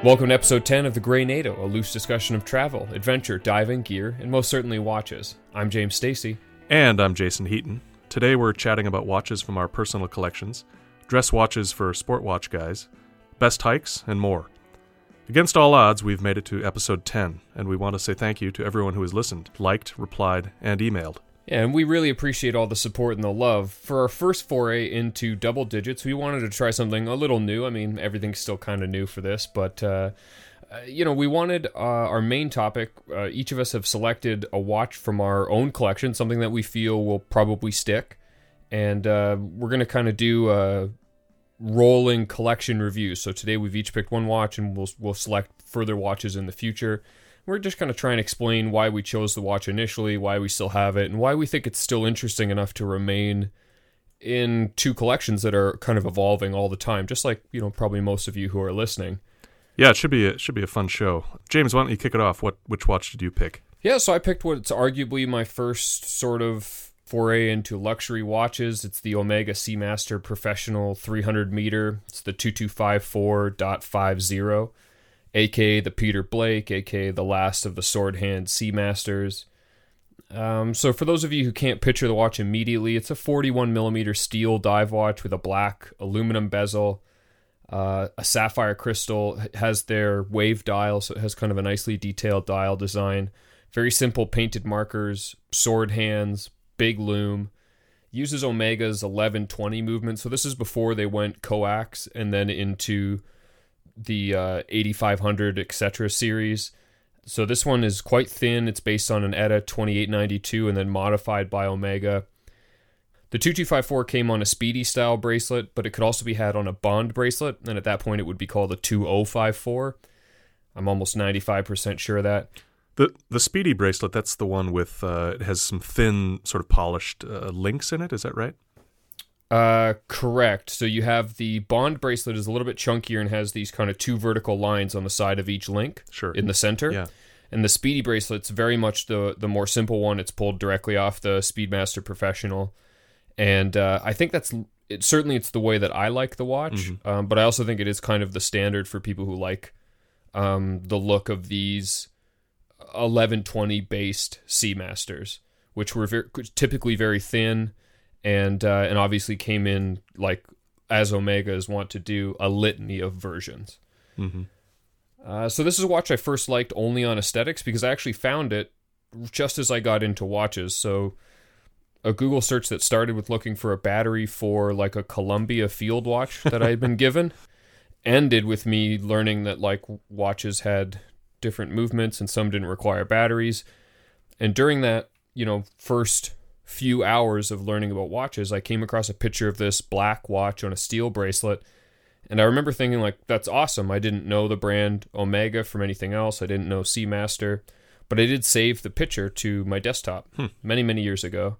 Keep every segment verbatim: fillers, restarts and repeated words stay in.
Welcome to episode ten of The Grey NATO, a loose discussion of travel, adventure, diving, gear, and most certainly watches. I'm James Stacey. And I'm Jason Heaton. Today we're chatting about watches from our personal collections, dress watches for sport watch guys, best hikes, and more. Against all odds, we've made it to episode ten, and we want to say thank you to everyone who has listened, liked, replied, and emailed. Yeah, and we really appreciate all the support and the love. For our first foray into double digits, we wanted to try something a little new. I mean, everything's still kind of new for this, but, uh, uh, you know, we wanted uh, our main topic. Uh, each of us have selected a watch from our own collection, something that we feel will probably stick. And uh, we're going to kind of do a rolling collection review. So today we've each picked one watch, and we'll we'll select further watches in the future. We're just kind of trying to explain why we chose the watch initially, why we still have it, and why we think it's still interesting enough to remain in two collections that are kind of evolving all the time, just like, you know, probably most of you who are listening. Yeah, it should be a, it should be a fun show. James, why don't you kick it off? What which watch did you pick? Yeah, so I picked what's arguably my first sort of foray into luxury watches. It's the Omega Seamaster Professional three hundred meter. It's the two two five four point five zero. aka the Peter Blake, aka the last of the sword hand Seamasters. Um, so for those of you who can't picture the watch immediately, it's a forty-one millimeter steel dive watch with a black aluminum bezel, uh, a sapphire crystal. It has their wave dial, so it has kind of a nicely detailed dial design. Very simple painted markers, sword hands, big lume. Uses Omega's eleven twenty movement, so this is before they went coax and then into the uh, eighty-five hundred et cetera series. So this one is quite thin. It's based on an E T A twenty-eight ninety-two and then modified by Omega. The two two five four came on a Speedy style bracelet, but it could also be had on a Bond bracelet, and at that point it would be called a two oh five four. I'm almost ninety-five percent sure of that. The the Speedy bracelet, that's the one with, uh, it has some thin sort of polished uh, links in it, is that right? Uh, correct. So you have the Bond bracelet is a little bit chunkier and has these kind of two vertical lines on the side of each link. Sure. In the center. Yeah. And the Speedy bracelet's very much the the more simple one. It's pulled directly off the Speedmaster Professional. And uh, I think that's, it, certainly it's the way that I like the watch. Mm-hmm. Um, but I also think it is kind of the standard for people who like um, the look of these eleven twenty based Seamasters, which were very, typically very thin. And uh, and obviously came in, like, as Omegas want to do, a litany of versions. Mm-hmm. Uh, so this is a watch I first liked only on aesthetics because I actually found it just as I got into watches. So a Google search that started with looking for a battery for, like, a Columbia field watch that I had been given ended with me learning that, like, watches had different movements and some didn't require batteries. And during that, you know, first few hours of learning about watches, I came across a picture of this black watch on a steel bracelet, and I remember thinking, like, that's awesome. I didn't know the brand Omega from anything else. I didn't know Seamaster, but I did save the picture to my desktop hmm. many, many years ago,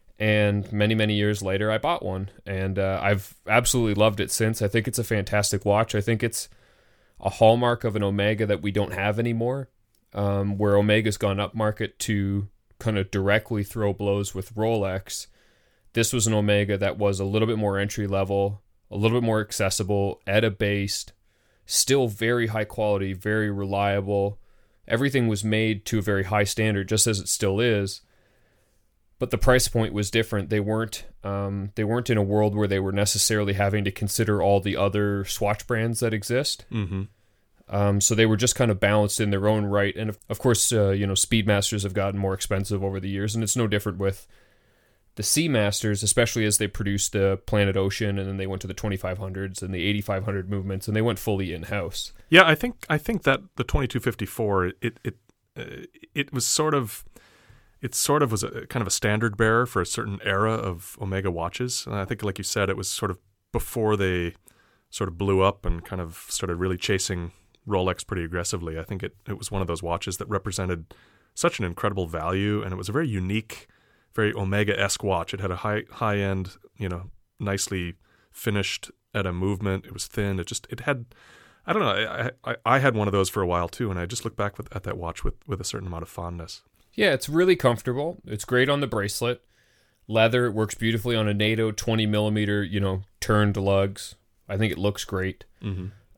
and many, many years later, I bought one, and uh, I've absolutely loved it since. I think it's a fantastic watch. I think it's a hallmark of an Omega that we don't have anymore, um, where Omega's gone up market to kind of directly throw blows with Rolex. This was an Omega that was a little bit more entry level, a little bit more accessible, E T A based, still very high quality, very reliable. Everything was made to a very high standard, just as it still is. But the price point was different. They weren't um, they weren't in a world where they were necessarily having to consider all the other Swatch brands that exist. Mm-hmm. Um, so they were just kind of balanced in their own right. And of, of course, uh, you know, Speedmasters have gotten more expensive over the years, and it's no different with the Seamasters, especially as they produced the Planet Ocean, and then they went to the twenty-five hundreds and the eighty-five hundred movements, and they went fully in-house. Yeah, I think I think that the twenty-two fifty-four, it it uh, it was sort of it sort of was a kind of a standard bearer for a certain era of Omega watches. And I think, like you said, it was sort of before they sort of blew up and kind of started really chasing Rolex pretty aggressively. I think it, it was one of those watches that represented such an incredible value, and it was a very unique, very Omega-esque watch. It had a high high end, you know, nicely finished at a movement. It was thin. It just it had, I don't know. I I, I had one of those for a while too, and I just look back with, at that watch with, with a certain amount of fondness. Yeah, it's really comfortable. It's great on the bracelet. Leather. It works beautifully on a NATO twenty millimeter, you know, turned lugs. I think it looks great. Mm-hmm.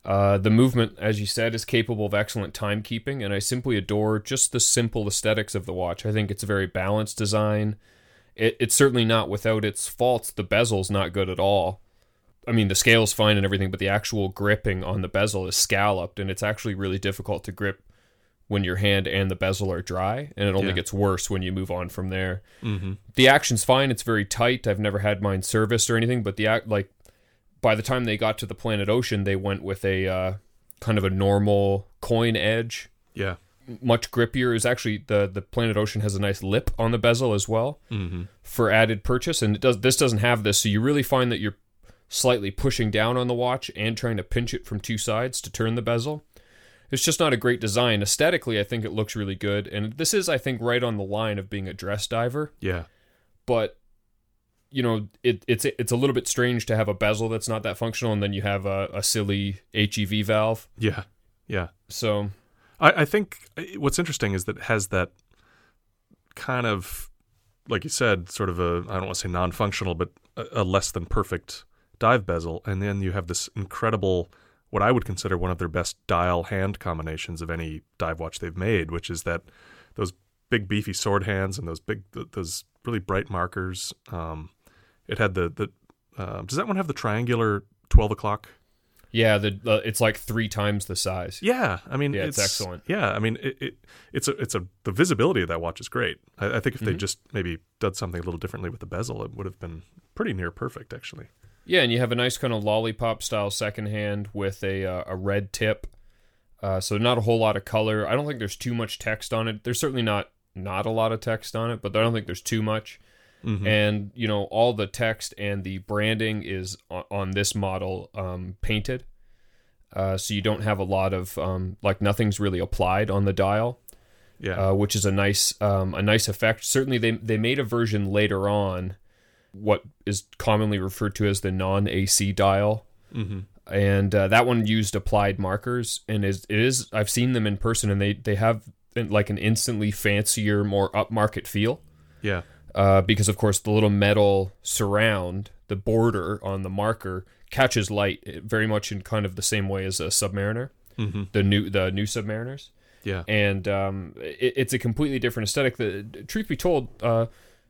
Uh, the movement, as you said, is capable of excellent timekeeping, and I simply adore just the simple aesthetics of the watch. I think it's a very balanced design. It, it's certainly not without its faults. The bezel's not good at all. I mean, the scale's fine and everything, but the actual gripping on the bezel is scalloped, and it's actually really difficult to grip when your hand and the bezel are dry, and it only Yeah. gets worse when you move on from there. Mm-hmm. The action's fine. It's very tight. I've never had mine serviced or anything, but the act like by the time they got to the Planet Ocean, they went with a uh, kind of a normal coin edge, Yeah. much grippier. Is actually the the Planet Ocean has a nice lip on the bezel as well Mm-hmm. for added purchase, and it does this doesn't have this, so you really find that you're slightly pushing down on the watch and trying to pinch it from two sides to turn the bezel. It's just not a great design. Aesthetically, I think it looks really good, and this is, I think, right on the line of being a dress diver. Yeah. But you know, it, it's it's a little bit strange to have a bezel that's not that functional, and then you have a, a silly H E V valve. Yeah. Yeah. So I, I think what's interesting is that it has that kind of, like you said, sort of a, I don't want to say non-functional, but a, a less than perfect dive bezel. And then you have this incredible, what I would consider one of their best dial hand combinations of any dive watch they've made, which is that those big beefy sword hands and those big, those really bright markers. Um, it had the, the uh, does that one have the triangular twelve o'clock? yeah, the uh, it's like three times the size. Yeah, I mean, Yeah, it's, it's excellent. Yeah, I mean, it, it it's a it's a the visibility of that watch is great. I, I think if they Mhm. just maybe did something a little differently with the bezel, it would have been pretty near perfect, actually. Yeah, and you have a nice kind of lollipop style second hand with a uh, a red tip. Uh, so not a whole lot of color. I don't think there's too much text on it. There's certainly not not a lot of text on it, but I don't think there's too much. Mm-hmm. And you know, all the text and the branding is on, on this model um, painted, uh, so you don't have a lot of um, like nothing's really applied on the dial, Yeah, uh, which is a nice um, a nice effect. Certainly, they they made a version later on, what is commonly referred to as the non-A C dial. mm-hmm. And uh, that one used applied markers, and is it is I've seen them in person, and they they have like an instantly fancier, more upmarket feel. Yeah, Uh, because of course the little metal surround, the border on the marker catches light very much in kind of the same way as a Submariner, mm-hmm. the new the new Submariners, yeah, and um, it, it's a completely different aesthetic. The truth be told, uh,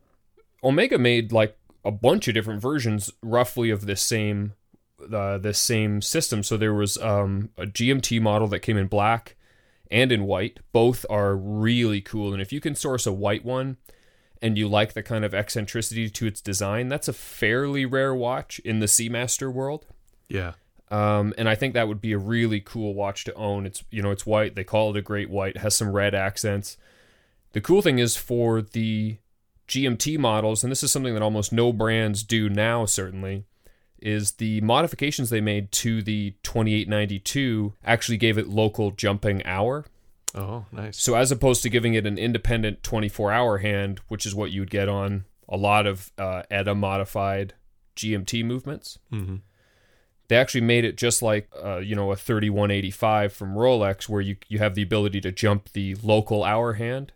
Omega made like a bunch of different versions, roughly of this same uh, this same system. So there was um, a G M T model that came in black and in white. Both are really cool, and if you can source a white one and you like the kind of eccentricity to its design, that's a fairly rare watch in the Seamaster world. yeah, Um, and I think that would be a really cool watch to own. It's, you know, it's white. They call it a great white. It has some red accents. The cool thing is for the G M T models, and this is something that almost no brands do now, certainly, is the modifications they made to the twenty-eight ninety-two actually gave it local jumping hour. oh, nice. So as opposed to giving it an independent twenty-four hour hand, which is what you'd get on a lot of uh, E D A modified G M T movements, Mm-hmm. they actually made it just like uh, you know, a thirty-one eighty-five from Rolex, where you you have the ability to jump the local hour hand.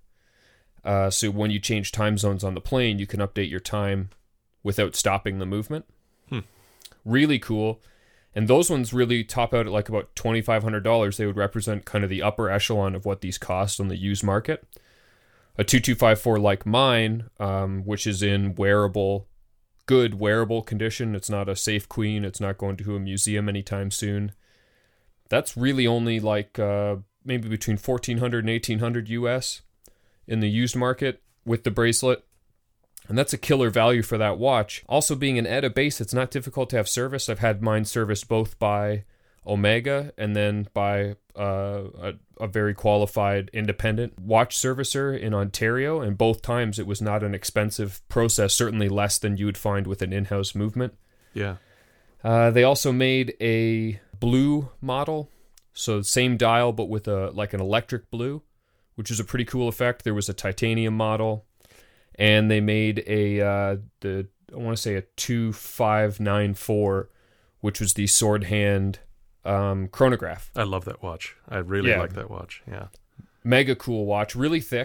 Uh, so when you change time zones on the plane, you can update your time without stopping the movement. Hmm. Really cool. And those ones really top out at like about twenty-five hundred dollars. They would represent kind of the upper echelon of what these cost on the used market. A twenty-two fifty-four like mine, um, which is in wearable, good wearable condition. It's not a safe queen. It's not going to a museum anytime soon. That's really only like uh, maybe between fourteen hundred and eighteen hundred U S in the used market with the bracelet. And that's a killer value for that watch. Also, being an E D A base, it's not difficult to have service. I've had mine serviced both by Omega and then by uh, a, a very qualified independent watch servicer in Ontario. And both times it was not an expensive process, certainly less than you would find with an in-house movement. Yeah, Uh, they also made a blue model. So same dial, but with a like an electric blue, which is a pretty cool effect. There was a titanium model. And they made a, uh, the I want to say a two five nine four, which was the sword hand um, chronograph. I love that watch. I really Yeah. like that watch. Yeah, Mega cool watch, really thick.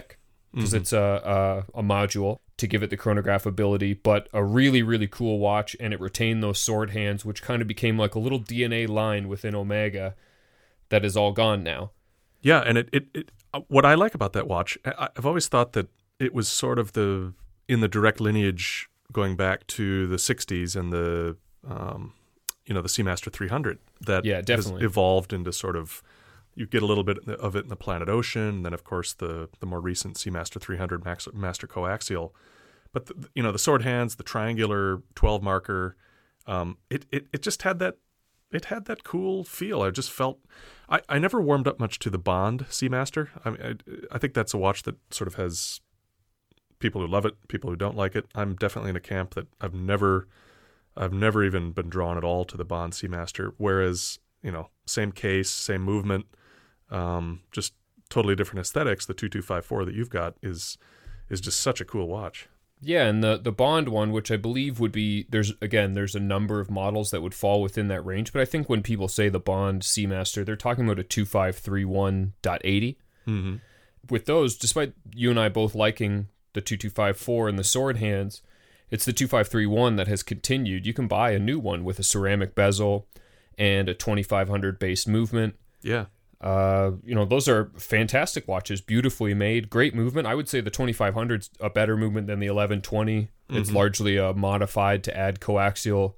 because Mm-hmm. it's a, a a module to give it the chronograph ability, but a really, really cool watch, and it retained those sword hands, which kind of became like a little D N A line within Omega that is all gone now. Yeah, and it, it, it what I like about that watch, I, I've always thought that it was sort of the in the direct lineage going back to the sixties and the um, you know the Seamaster three hundred that Yeah, has definitely. evolved into sort of you get a little bit of it in the Planet Ocean, and then of course the the more recent Seamaster three hundred Max, Master Coaxial. But the, you know the sword hands, the triangular twelve marker, um, it, it it just had that it had that cool feel. I just felt I, I never warmed up much to the Bond Seamaster. I mean, I, I think that's a watch that sort of has people who love it, people who don't like it. I'm definitely in a camp that I've never I've never even been drawn at all to the Bond Seamaster. Whereas you know same case, same movement, um, just totally different aesthetics. The two two five four that you've got is is just such a cool watch. Yeah, and the the Bond one, which I believe would be, there's again, there's a number of models that would fall within that range, but I think when people say the Bond Seamaster, they're talking about a two five three one point eighty. Mm-hmm. With those, despite you and I both liking the two two five four and the sword hands, it's the two five three one that has continued. You can buy a new one with a ceramic bezel and a twenty-five hundred base movement. Yeah. Uh, you know, those are fantastic watches, beautifully made, great movement. I would say the twenty-five hundred's a better movement than the eleven twenty. Mm-hmm. It's largely uh, modified to add coaxial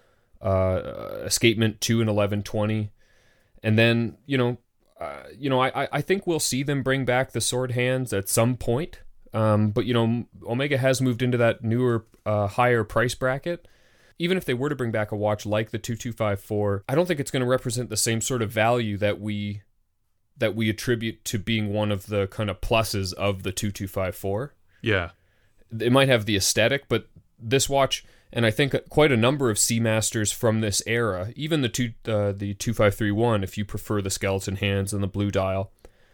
uh, escapement to an eleven twenty. And then, you know, uh, you know, I, I think we'll see them bring back the sword hands at some point. Um, but, you know, Omega has moved into that newer, uh, higher price bracket. Even if they were to bring back a watch like the two two five four, I don't think it's going to represent the same sort of value that we that we attribute to being one of the kind of pluses of the two two five four. Yeah. It might have the aesthetic, but this watch, and I think quite a number of Seamasters from this era, even the two uh, the two five three one, if you prefer the skeleton hands and the blue dial,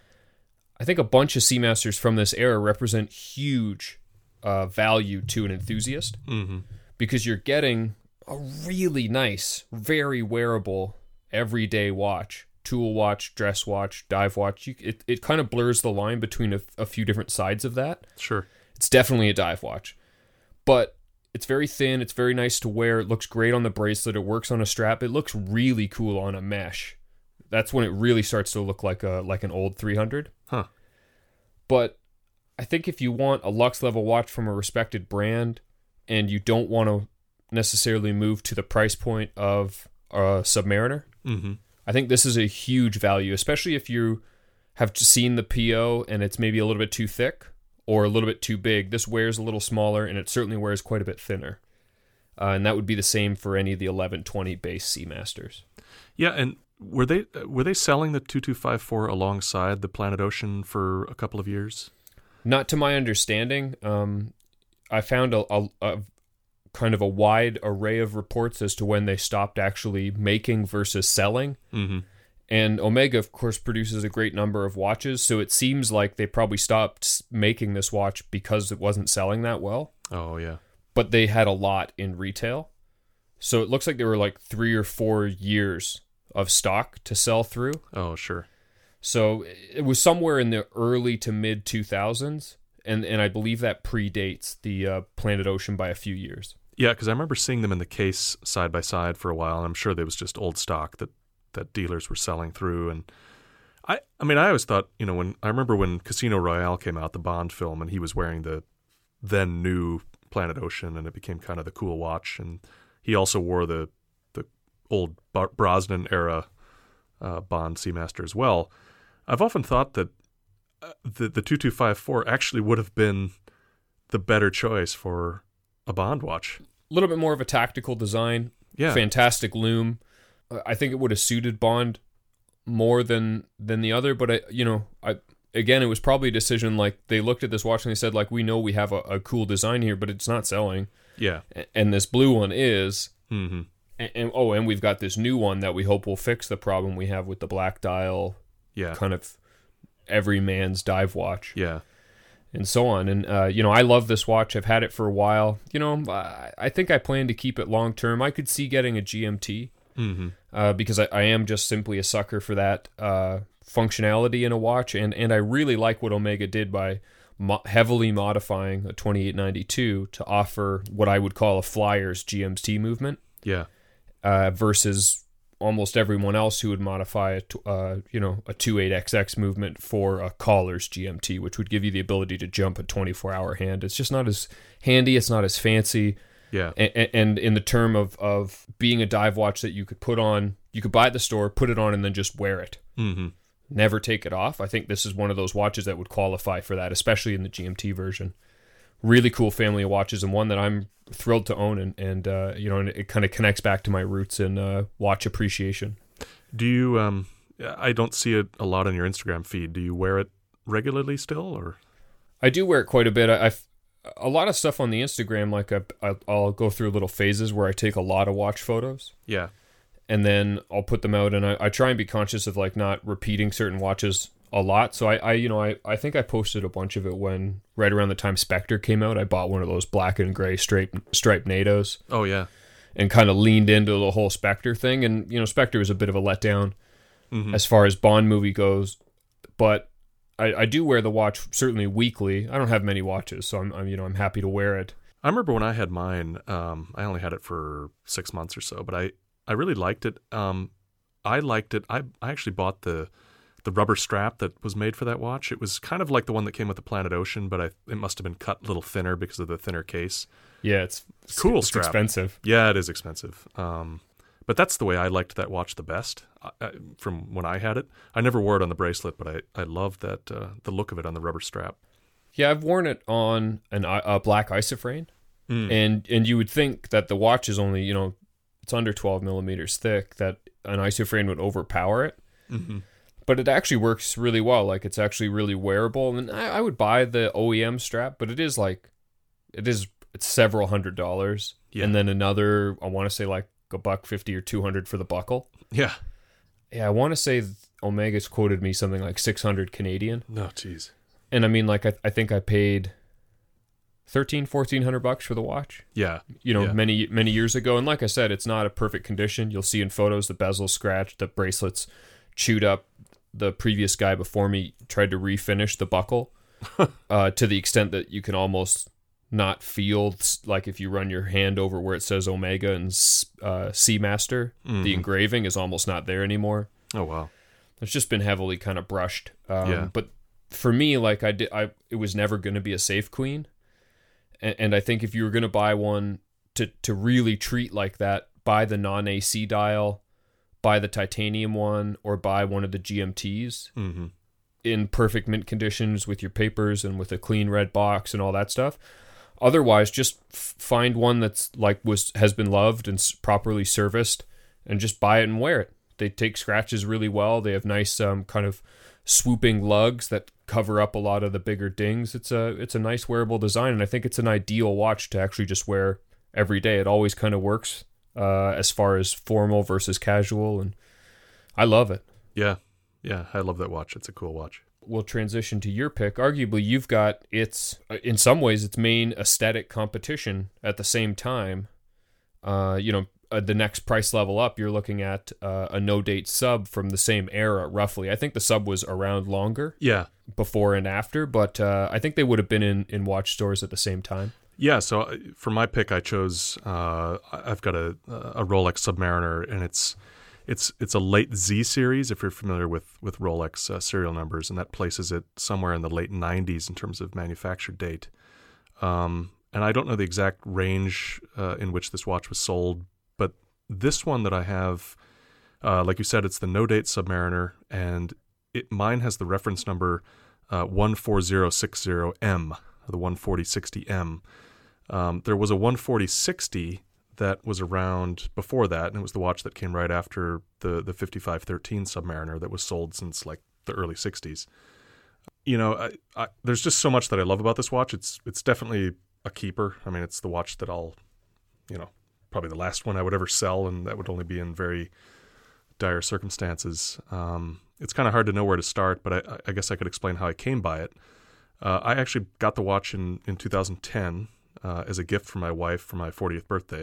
I think a bunch of Seamasters from this era represent huge uh, value to an enthusiast. Mm-hmm. Because you're getting a really nice, very wearable, everyday watch. Tool watch, dress watch, dive watch. You, it, it kind of blurs the line between a, a few different sides of that. Sure. It's definitely a dive watch. But it's very thin. It's very nice to wear. It looks great on the bracelet. It works on a strap. It looks really cool on a mesh. That's when it really starts to look like a like an old three hundred. Huh. But I think if you want a Lux level watch from a respected brand, and you don't want to necessarily move to the price point of a Submariner, Mm-hmm. I think this is a huge value, especially if you have seen the P O and it's maybe a little bit too thick or a little bit too big. This wears a little smaller, and it certainly wears quite a bit thinner. Uh, and that would be the same for any of the eleven twenty base Seamasters. Yeah, and were they were they selling the two two five four alongside the Planet Ocean for a couple of years? Not to my understanding. Um, I found a, a, a kind of a wide array of reports as to when they stopped actually making versus selling. Mm-hmm. And Omega, of course, produces a great number of watches, so it seems like they probably stopped making this watch because it wasn't selling that well. Oh, yeah. But they had a lot in retail. So it looks like there were like three or four years of stock to sell through. Oh, sure. So it was somewhere in the early to mid two thousands. And and I believe that predates the uh, Planet Ocean by a few years. Yeah, because I remember seeing them in the case side by side for a while, and I'm sure there was just old stock that, that dealers were selling through. And I, I mean, I always thought, you know, when I remember when Casino Royale came out, the Bond film, and he was wearing the then new Planet Ocean, and it became kind of the cool watch. And he also wore the the old Brosnan era uh, Bond Seamaster as well. I've often thought that uh, the the two two five four actually would have been the better choice for a Bond watch. A little bit more of a tactical design. Yeah. Fantastic loom. I think it would have suited Bond more than than the other, but I, you know, I again, it was probably a decision like they looked at this watch and they said like, we know we have a, a cool design here, but it's not selling. Yeah. And this blue one is. Mm-hmm. And, and oh, and we've got this new one that we hope will fix the problem we have with the black dial. Yeah. Kind of every man's dive watch. Yeah. And so on. And, uh, you know, I love this watch. I've had it for a while. You know, I, I think I plan to keep it long term. I could see getting a G M T Mm-hmm. uh, because I, I am just simply a sucker for that uh, functionality in a watch. And, and I really like what Omega did by mo- heavily modifying a twenty-eight ninety-two to offer what I would call a flyer's G M T movement. Yeah. Uh, versus almost everyone else who would modify a, t- uh, you know, a twenty-eight X X movement for a caller's G M T, which would give you the ability to jump a twenty-four hour hand. It's just not as handy. It's not as fancy. Yeah. And, and in the term of, of being a dive watch that you could put on, you could buy at the store, put it on, and then just wear it. Mm-hmm. Never take it off. I think this is one of those watches that would qualify for that, especially in the G M T version. Really cool family of watches, and one that I'm thrilled to own, and, and uh, you know, and it kind of connects back to my roots in uh, watch appreciation. Do you, um, I don't see it a lot on your Instagram feed. Do you wear it regularly still, or? I do wear it quite a bit. I, I've a lot of stuff on the Instagram, like I, I, I'll go through little phases where I take a lot of watch photos. Yeah. And then I'll put them out, and I, I try and be conscious of like not repeating certain watches a lot. So I, I you know, I, I think I posted a bunch of it when right around the time Spectre came out. I bought one of those black and gray straight striped NATOs. Oh yeah. And kind of leaned into the whole Spectre thing. And you know, Spectre was a bit of a letdown mm-hmm. as far as Bond movie goes, but I, I do wear the watch certainly weekly. I don't have many watches, so I'm, I'm you know I'm happy to wear it. I remember when I had mine. Um, I only had it for six months or so, but I, I really liked it. Um, I liked it. I I actually bought the the rubber strap that was made for that watch. It was kind of like the one that came with the Planet Ocean, but I it must have been cut a little thinner because of the thinner case. Yeah, it's, it's cool. It's strap. expensive. Yeah, it is expensive. Um, but that's the way I liked that watch the best I, from when I had it. I never wore it on the bracelet, but I I loved that uh, the look of it on the rubber strap. Yeah, I've worn it on an a black isofrane, mm. and and you would think that the watch is only you know it's under twelve millimeters thick, that an isofrane would overpower it. Mm-hmm. But it actually works really well. Like, it's actually really wearable. And I, I would buy the O E M strap, but it is like, it is it's several hundred dollars. Yeah. And then another, I want to say like a buck fifty or two hundred for the buckle. Yeah. Yeah, I want to say Omega's quoted me something like six hundred Canadian. No, jeez. And I mean, like, I, I think I paid thirteen, fourteen hundred bucks for the watch. Yeah. You know, yeah. many, many years ago. And like I said, it's not a perfect condition. You'll see in photos the bezel scratched, the bracelets chewed up. The previous guy before me tried to refinish the buckle uh, to the extent that you can almost not feel, like if you run your hand over where it says Omega and uh, Seamaster, mm-hmm. the engraving is almost not there anymore. Oh, wow. It's just been heavily kind of brushed. Um, yeah. But for me, like I did, I it was never going to be a safe queen. And, and I think if you were going to buy one to, to really treat like that, buy the non-A C dial, buy the titanium one, or buy one of the G M Ts mm-hmm. in perfect mint conditions with your papers and with a clean red box and all that stuff. Otherwise, just f- find one that's like was has been loved and s- properly serviced, and just buy it and wear it. They take scratches really well. They have nice um, kind of swooping lugs that cover up a lot of the bigger dings. It's a it's a nice wearable design, and I think it's an ideal watch to actually just wear every day. It always kind of works. Uh, as far as formal versus casual, and I love it. Yeah, yeah, I love that watch. It's a cool watch. We'll transition to your pick. Arguably, you've got its, in some ways, its main aesthetic competition at the same time. Uh, you know, uh, the next price level up, you're looking at uh, a no-date sub from the same era, roughly. I think the sub was around longer. Yeah. Before and after, but uh, I think they would have been in, in watch stores at the same time. Yeah, so for my pick, I chose. Uh, I've got a, a Rolex Submariner, and it's it's it's a late Z series. If you're familiar with with Rolex uh, serial numbers, and that places it somewhere in the late nineties in terms of manufacture date. Um, and I don't know the exact range uh, in which this watch was sold, but this one that I have, uh, like you said, it's the no date Submariner, and it mine has the reference number uh, one four zero six zero M, the one forty sixty M. Um, there was a one forty sixty that was around before that, and it was the watch that came right after the, the fifty-five thirteen Submariner that was sold since like the early sixties. You know, I, I, there's just so much that I love about this watch. It's it's definitely a keeper. I mean, it's the watch that I'll, you know, probably the last one I would ever sell, and that would only be in very dire circumstances. Um, it's kind of hard to know where to start, but I, I guess I could explain how I came by it. Uh, I actually got the watch in, in two thousand ten. Uh, as a gift from my wife for my fortieth birthday.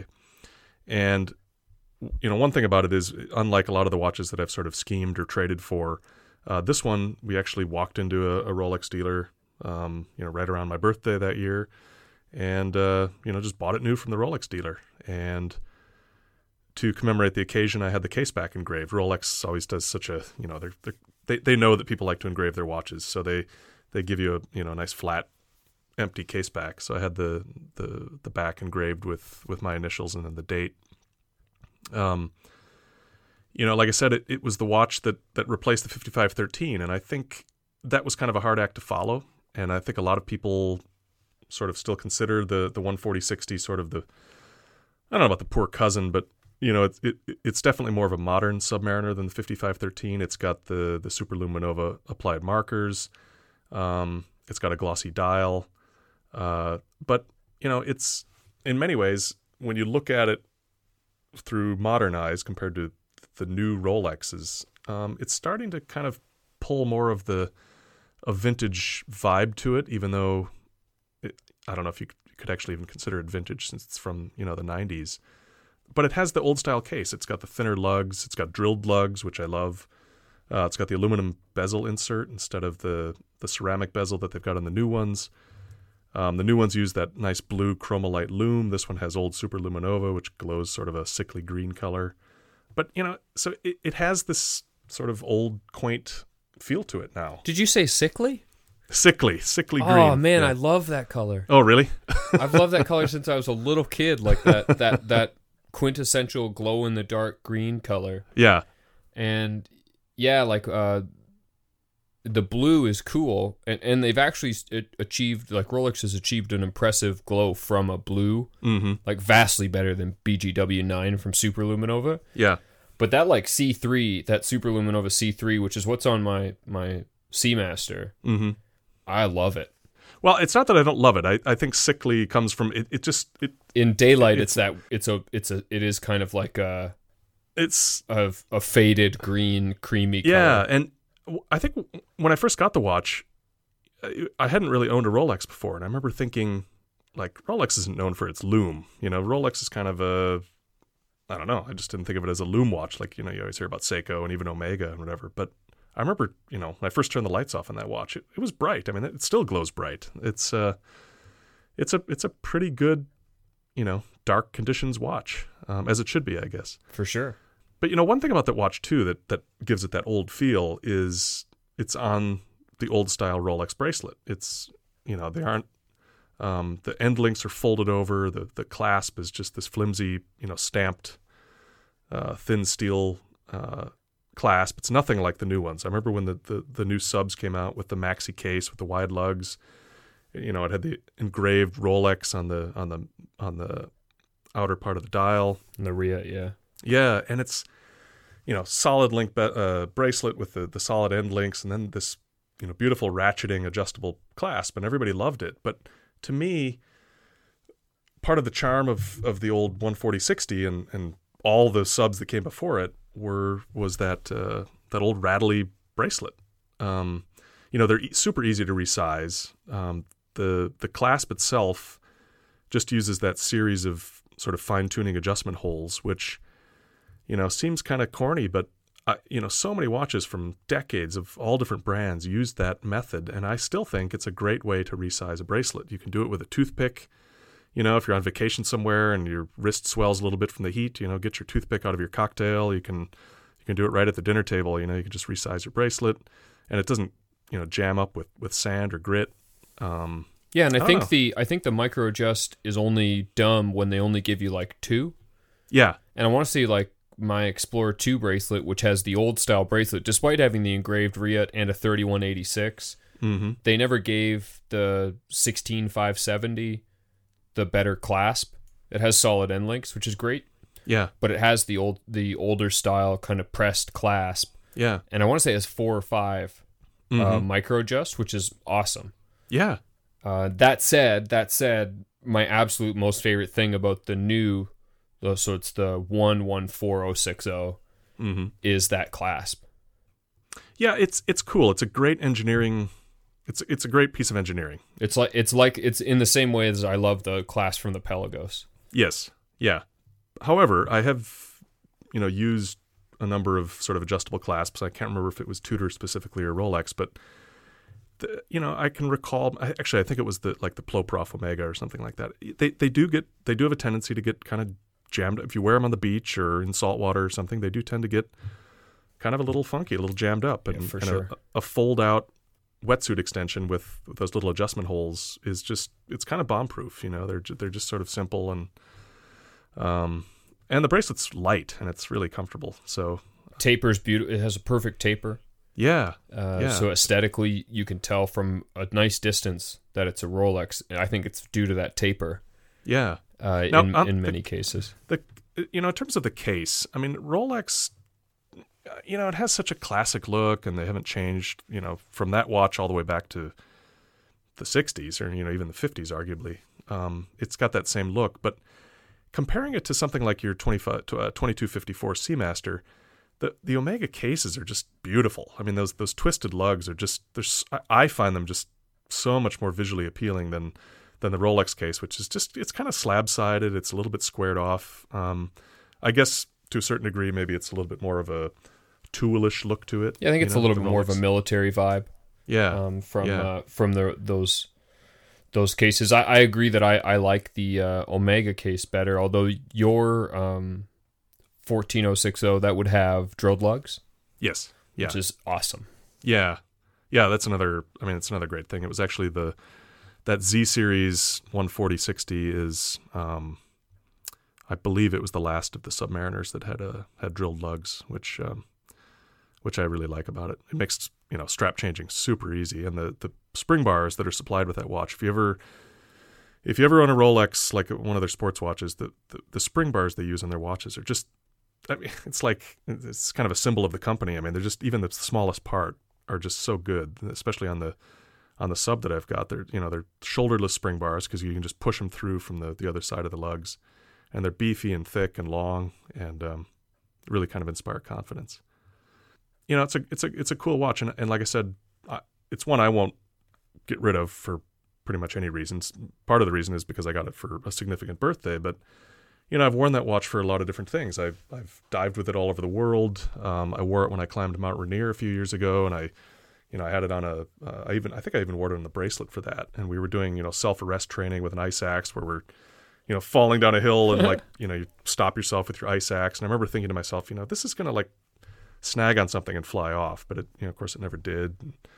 And, you know, one thing about it is, unlike a lot of the watches that I've sort of schemed or traded for, uh, this one, we actually walked into a, a Rolex dealer, um, you know, right around my birthday that year, and uh, you know, just bought it new from the Rolex dealer. And to commemorate the occasion, I had the case back engraved. Rolex always does such a, you know, they're, they're, they they know that people like to engrave their watches, so they they give you a you know a nice flat, empty case back. So I had the the the back engraved with with my initials and then the date. Um, you know, like I said, it, it was the watch that that replaced the fifty-five thirteen, and I think that was kind of a hard act to follow. And I think a lot of people sort of still consider the the one forty sixty sort of the, I don't know about the poor cousin, but you know, it's it, it's definitely more of a modern Submariner than the fifty-five thirteen. It's got the the Superluminova applied markers. Um, it's got a glossy dial. Uh, but, you know, it's in many ways, when you look at it through modern eyes compared to the new Rolexes, um, it's starting to kind of pull more of the a vintage vibe to it, even though it, I don't know if you could actually even consider it vintage since it's from, you know, the nineties. But it has the old style case. It's got the thinner lugs. It's got drilled lugs, which I love. Uh, it's got the aluminum bezel insert instead of the, the ceramic bezel that they've got on the new ones. Um, the new ones use that nice blue Chromolite lume. This one has old Superluminova, which glows sort of a sickly green color. But, you know, so it, it has this sort of old, quaint feel to it now. Did you say sickly? Sickly, sickly green. Oh, man, yeah. I love that color. Oh, really? I've loved that color since I was a little kid, like that that that quintessential glow-in-the-dark green color. Yeah. And, yeah, like, uh, the blue is cool, and, and they've actually achieved, like, Rolex has achieved an impressive glow from a blue, mm-hmm. like, vastly better than B G W nine from Superluminova. Yeah. But that, like, C three, that Superluminova C three, which is what's on my, my Seamaster, mm-hmm. I love it. Well, it's not that I don't love it. I, I think sickly comes from it. It just it in daylight. It, it's, it's that it's a it's a it is kind of like a it's a, a faded green, creamy. Yeah, color. And I think when I first got the watch, I hadn't really owned a Rolex before, and I remember thinking, like, Rolex isn't known for its lume. You know, Rolex is kind of a I don't know. I just didn't think of it as a lume watch. Like, you know, you always hear about Seiko and even Omega and whatever, but. I remember, you know, when I first turned the lights off on that watch, it, it was bright. I mean, it still glows bright. It's uh, it's a it's a pretty good, you know, dark conditions watch, um, as it should be, I guess. For sure. But, you know, one thing about that watch, too, that, that gives it that old feel is it's on the old style Rolex bracelet. It's, you know, they aren't, um, the end links are folded over. The, the clasp is just this flimsy, you know, stamped, uh, thin steel, uh, clasp. It's nothing like the new ones. I remember when the, the, the new subs came out with the maxi case with the wide lugs. You know, it had the engraved Rolex on the on the on the outer part of the dial. And the R I A, yeah, yeah, and it's, you know, solid link be- uh, bracelet with the the solid end links, and then this, you know, beautiful ratcheting adjustable clasp, and everybody loved it. But to me, part of the charm of of the old one forty sixty and and all the subs that came before it were was that uh, that old rattly bracelet. Um, you know, they're e- super easy to resize. Um, the the clasp itself just uses that series of sort of fine tuning adjustment holes, which, you know, seems kind of corny, but uh, you know, so many watches from decades of all different brands use that method, and I still think it's a great way to resize a bracelet. You can do it with a toothpick. You know, if you're on vacation somewhere and your wrist swells a little bit from the heat, you know, get your toothpick out of your cocktail. You can you can do it right at the dinner table. You know, you can just resize your bracelet, and it doesn't, you know, jam up with, with sand or grit. Um, yeah, and I, I think know. the I think the micro adjust is only dumb when they only give you like two. Yeah, and I want to see like my Explorer two bracelet, which has the old style bracelet, despite having the engraved R I A and a thirty-one eighty-six. Mm-hmm. They never gave the sixteen five seventy. The better clasp. It has solid end links, which is great. Yeah. But it has the old the older style kind of pressed clasp. Yeah. And I want to say it has four or five mm-hmm. uh, micro adjust, which is awesome. Yeah. Uh, that said, that said, my absolute most favorite thing about the new, so it's the one one four oh six oh, mm-hmm. is that clasp. Yeah, it's it's cool. It's a great engineering. It's it's a great piece of engineering. It's like it's like it's in the same way as I love the clasp from the Pelagos. Yes, yeah. However, I have, you know, used a number of sort of adjustable clasps. I can't remember if it was Tudor specifically or Rolex, but the, you know, I can recall. I, actually, I think it was the like the Ploprof Omega or something like that. They they do get they do have a tendency to get kind of jammed. If you wear them on the beach or in salt water or something, they do tend to get kind of a little funky, a little jammed up. And, Yeah, for and sure. a, a fold out wetsuit extension with, with those little adjustment holes is just it's kind of bomb proof. You know, they're ju- they're just sort of simple and um and the bracelet's light and it's really comfortable. So Taper's beautiful. It has a perfect taper. yeah, Uh, yeah. So aesthetically, you can tell from a nice distance that it's a Rolex. I think it's due to that taper yeah. uh, Now, in, um, in the- many cases. The you know in terms of the case, I mean Rolex, uh, you know it has such a classic look, and they haven't changed. You know from that watch all the way back to the sixties, or you know even the fifties, arguably. Um, it's got that same look, but comparing it to something like your twenty-five, uh, twenty-two fifty-four Seamaster, the the Omega cases are just beautiful. I mean those those twisted lugs are just there's I find them just so much more visually appealing than. than the Rolex case, which is just, it's kind of slab-sided. It's a little bit squared off. Um, I guess to a certain degree, maybe it's a little bit more of a toolish look to it. Yeah, I think it's you a know, little the bit more of a Rolex. military vibe Yeah. um, from yeah. uh, from the those those cases. I, I agree that I, I like the uh, Omega case better, although your um, fourteen oh sixty, that would have drilled lugs, Yes. Yeah. which is awesome. Yeah. Yeah, that's another, I mean, it's another great thing. It was actually the, that Z Series one forty sixty is, um, I believe it was the last of the Submariners that had uh, had drilled lugs, which um, which I really like about it. It makes you know strap changing super easy, and the, the spring bars that are supplied with that watch. If you ever if you ever own a Rolex, like one of their sports watches, the, the the spring bars they use on their watches are just, I mean, it's like it's kind of a symbol of the company. I mean, they're just even the smallest part are just so good, especially on the on the sub that I've got. They're you know they're shoulderless spring bars because you can just push them through from the, the other side of the lugs, and they're beefy and thick and long, and um, really kind of inspire confidence. You know, it's a it's a it's a cool watch, and and like I said, I, it's one I won't get rid of for pretty much any reasons. Part of the reason is because I got it for a significant birthday, but you know I've worn that watch for a lot of different things. I've I've dived with it all over the world. Um, I wore it when I climbed Mount Rainier a few years ago, and I. You know, I had it on a, uh, I even, I think I even wore it on the bracelet for that. And we were doing, you know, self-arrest training with an ice axe where we're, you know, falling down a hill and like, you know, you stop yourself with your ice axe. And I remember thinking to myself, you know, this is going to like snag on something and fly off. But it, you know, of course it never did.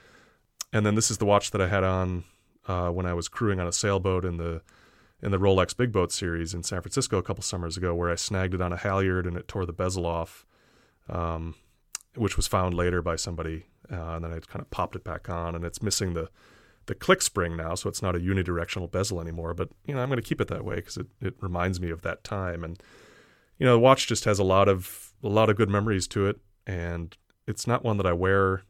And then this is the watch that I had on uh, when I was crewing on a sailboat in the, in the Rolex Big Boat series in San Francisco a couple summers ago, where I snagged it on a halyard and it tore the bezel off, um, which was found later by somebody. Uh, and then I kind of popped it back on, and it's missing the, the click spring now, so it's not a unidirectional bezel anymore. But you know, I'm going to keep it that way because it, it reminds me of that time. And you know, the watch just has a lot of a lot of good memories to it, and it's not one that I wear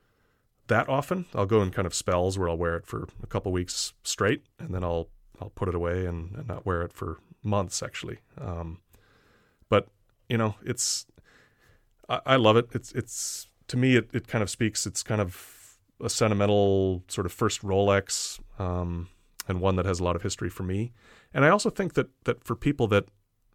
that often. I'll go in kind of spells where I'll wear it for a couple weeks straight, and then I'll I'll put it away and, and not wear it for months actually. Um, but you know, it's I, I love it. It's it's to me, it, it kind of speaks. It's kind of a sentimental sort of first Rolex, um, and one that has a lot of history for me. And I also think that that for people that,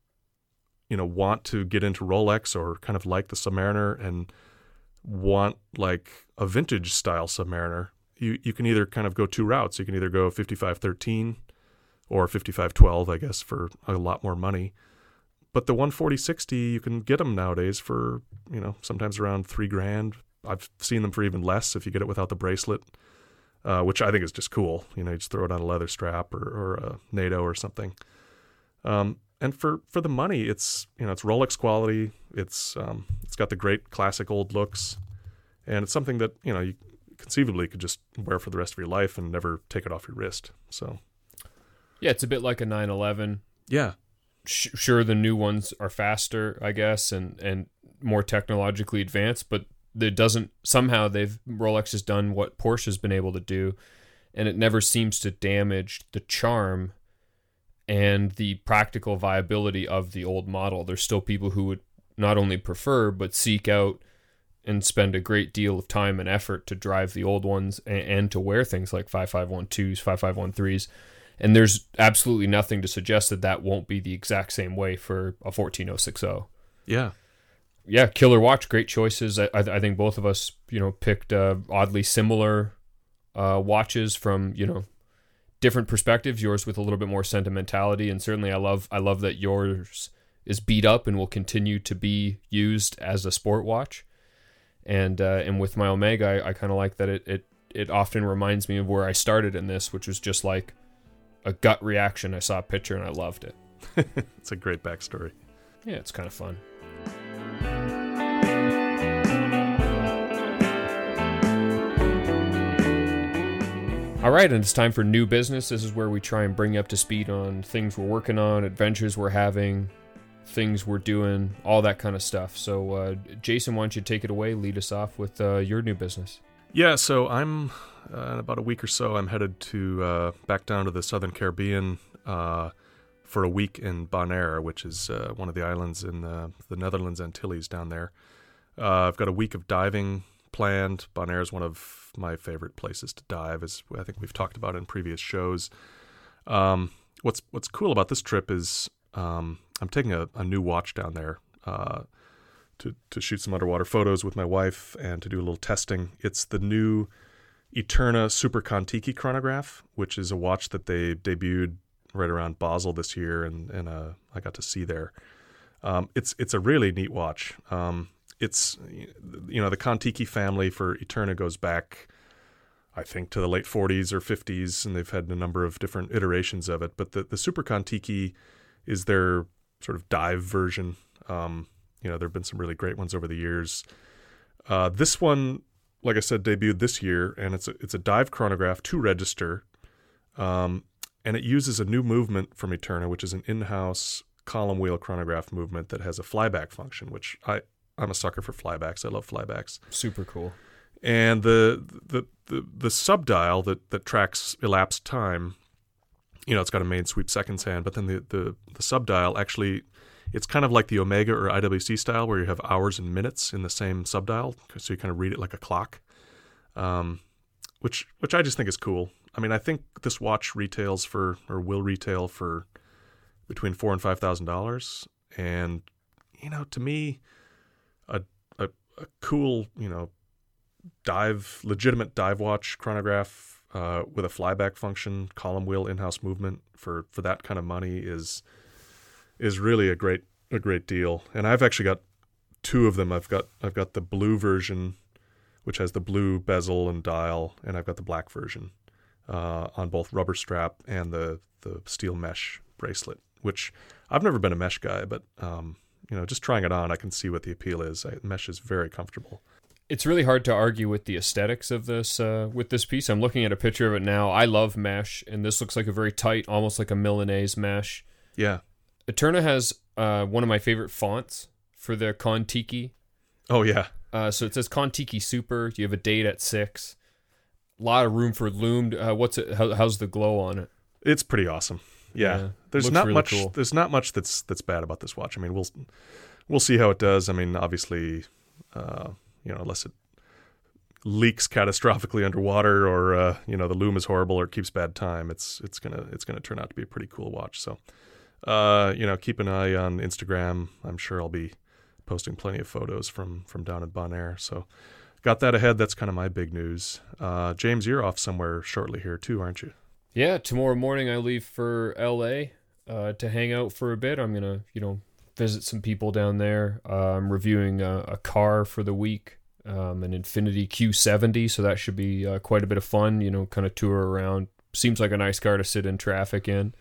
you know, want to get into Rolex or kind of like the Submariner and want like a vintage style Submariner, you, you can either kind of go two routes. You can either go fifty-five thirteen or fifty-five twelve, I guess, for a lot more money. But the one forty sixty, you can get them nowadays for, you know, sometimes around three grand. I've seen them for even less if you get it without the bracelet, uh, which I think is just cool. You know, you just throw it on a leather strap or, or a NATO or something. Um, and for, for the money, it's, you know, it's Rolex quality. It's um, it's got the great classic old looks, and it's something that, you know, you conceivably could just wear for the rest of your life and never take it off your wrist. So, Yeah, it's a bit like a nine eleven. yeah. Sure, the new ones are faster, I guess, and, and more technologically advanced, but it doesn't, somehow they've, Rolex has done what Porsche's been able to do, and it never seems to damage the charm and the practical viability of the old model. There's still people who would not only prefer, but seek out and spend a great deal of time and effort to drive the old ones and, and to wear things like fifty-five twelves, fifty-five thirteens. And there's absolutely nothing to suggest that that won't be the exact same way for a fourteen oh sixty. Yeah. Yeah, killer watch, great choices. I, I, I think both of us, you know, picked uh, oddly similar uh, watches from, you know, different perspectives, yours with a little bit more sentimentality. And certainly I love I love that yours is beat up and will continue to be used as a sport watch. And uh, and with my Omega, I, I kind of like that it, it it often reminds me of where I started in this, which was just like a gut reaction. I saw a picture and I loved it. It's a great backstory. Yeah, it's kind of fun. All right, and it's time for new business. This is where we try and bring you up to speed on things we're working on, adventures we're having, things we're doing, all that kind of stuff. So, uh, Jason, why don't you take it away, lead us off with uh, your new business. Yeah, so I'm, uh, in about a week or so, I'm headed to uh, back down to the Southern Caribbean uh, for a week in Bonaire, which is uh, one of the islands in uh, the Netherlands Antilles down there. Uh, I've got a week of diving planned. Bonaire is one of my favorite places to dive, as I think we've talked about in previous shows. Um, what's what's cool about this trip is um, I'm taking a, a new watch down there uh, to to shoot some underwater photos with my wife and to do a little testing. It's the new Eterna Super Kontiki chronograph, which is a watch that they debuted right around Basel this year, and and uh, I got to see there. Um, it's it's a really neat watch. Um, It's, you know, the Kontiki family for Eterna goes back, I think, to the late forties or fifties, and they've had a number of different iterations of it. But the, the Super Kontiki is their sort of dive version. Um, you know, there have been some really great ones over the years. Uh, this one, like I said, debuted this year, and it's a, it's a dive chronograph to register, um, and it uses a new movement from Eterna, which is an in-house column wheel chronograph movement that has a flyback function, which I... I'm a sucker for flybacks. I love flybacks. Super cool. And the the the, the subdial that, that tracks elapsed time, you know, it's got a main sweep seconds hand, but then the, the, the subdial actually, it's kind of like the Omega or I W C style where you have hours and minutes in the same subdial, so you kind of read it like a clock, um, which which I just think is cool. I mean, I think this watch retails for, or will retail for between four and five thousand dollars, and you know, to me, A, a a cool, you know, dive, legitimate dive watch chronograph uh, with a flyback function, column wheel, in-house movement for, for that kind of money is is really a great a great deal. And I've actually got two of them. I've got I've got the blue version, which has the blue bezel and dial, and I've got the black version uh, on both rubber strap and the the steel mesh bracelet. Which I've never been a mesh guy, but um, you know, just trying it on, I can see what the appeal is. I, mesh is very comfortable. It's really hard to argue with the aesthetics of this uh, with this piece. I'm looking at a picture of it now. I love mesh, and this looks like a very tight, almost like a Milanese mesh. Yeah. Eterna has uh, one of my favorite fonts for the Kontiki. Oh, yeah. Uh, so it says Kontiki Super. You have a date at six. A lot of room for lume. Uh, what's it? How, how's the glow on it? It's pretty awesome. Yeah, yeah, there's not really much. Cool. There's not much that's that's bad about this watch. I mean, we'll we'll see how it does. I mean, obviously, uh, you know, unless it leaks catastrophically underwater, or uh, you know, the lume is horrible or keeps bad time, it's it's gonna it's gonna turn out to be a pretty cool watch. So, uh, you know, keep an eye on Instagram. I'm sure I'll be posting plenty of photos from from down at Bonaire. So, got that ahead. That's kind of my big news. Uh, James, you're off somewhere shortly here too, aren't you? Yeah, tomorrow morning I leave for L A uh, to hang out for a bit. I'm going to, you know, visit some people down there. Uh, I'm reviewing a, a car for the week, um, an Infiniti Q seventy, so that should be uh, quite a bit of fun, you know, kind of tour around. Seems like a nice car to sit in traffic in.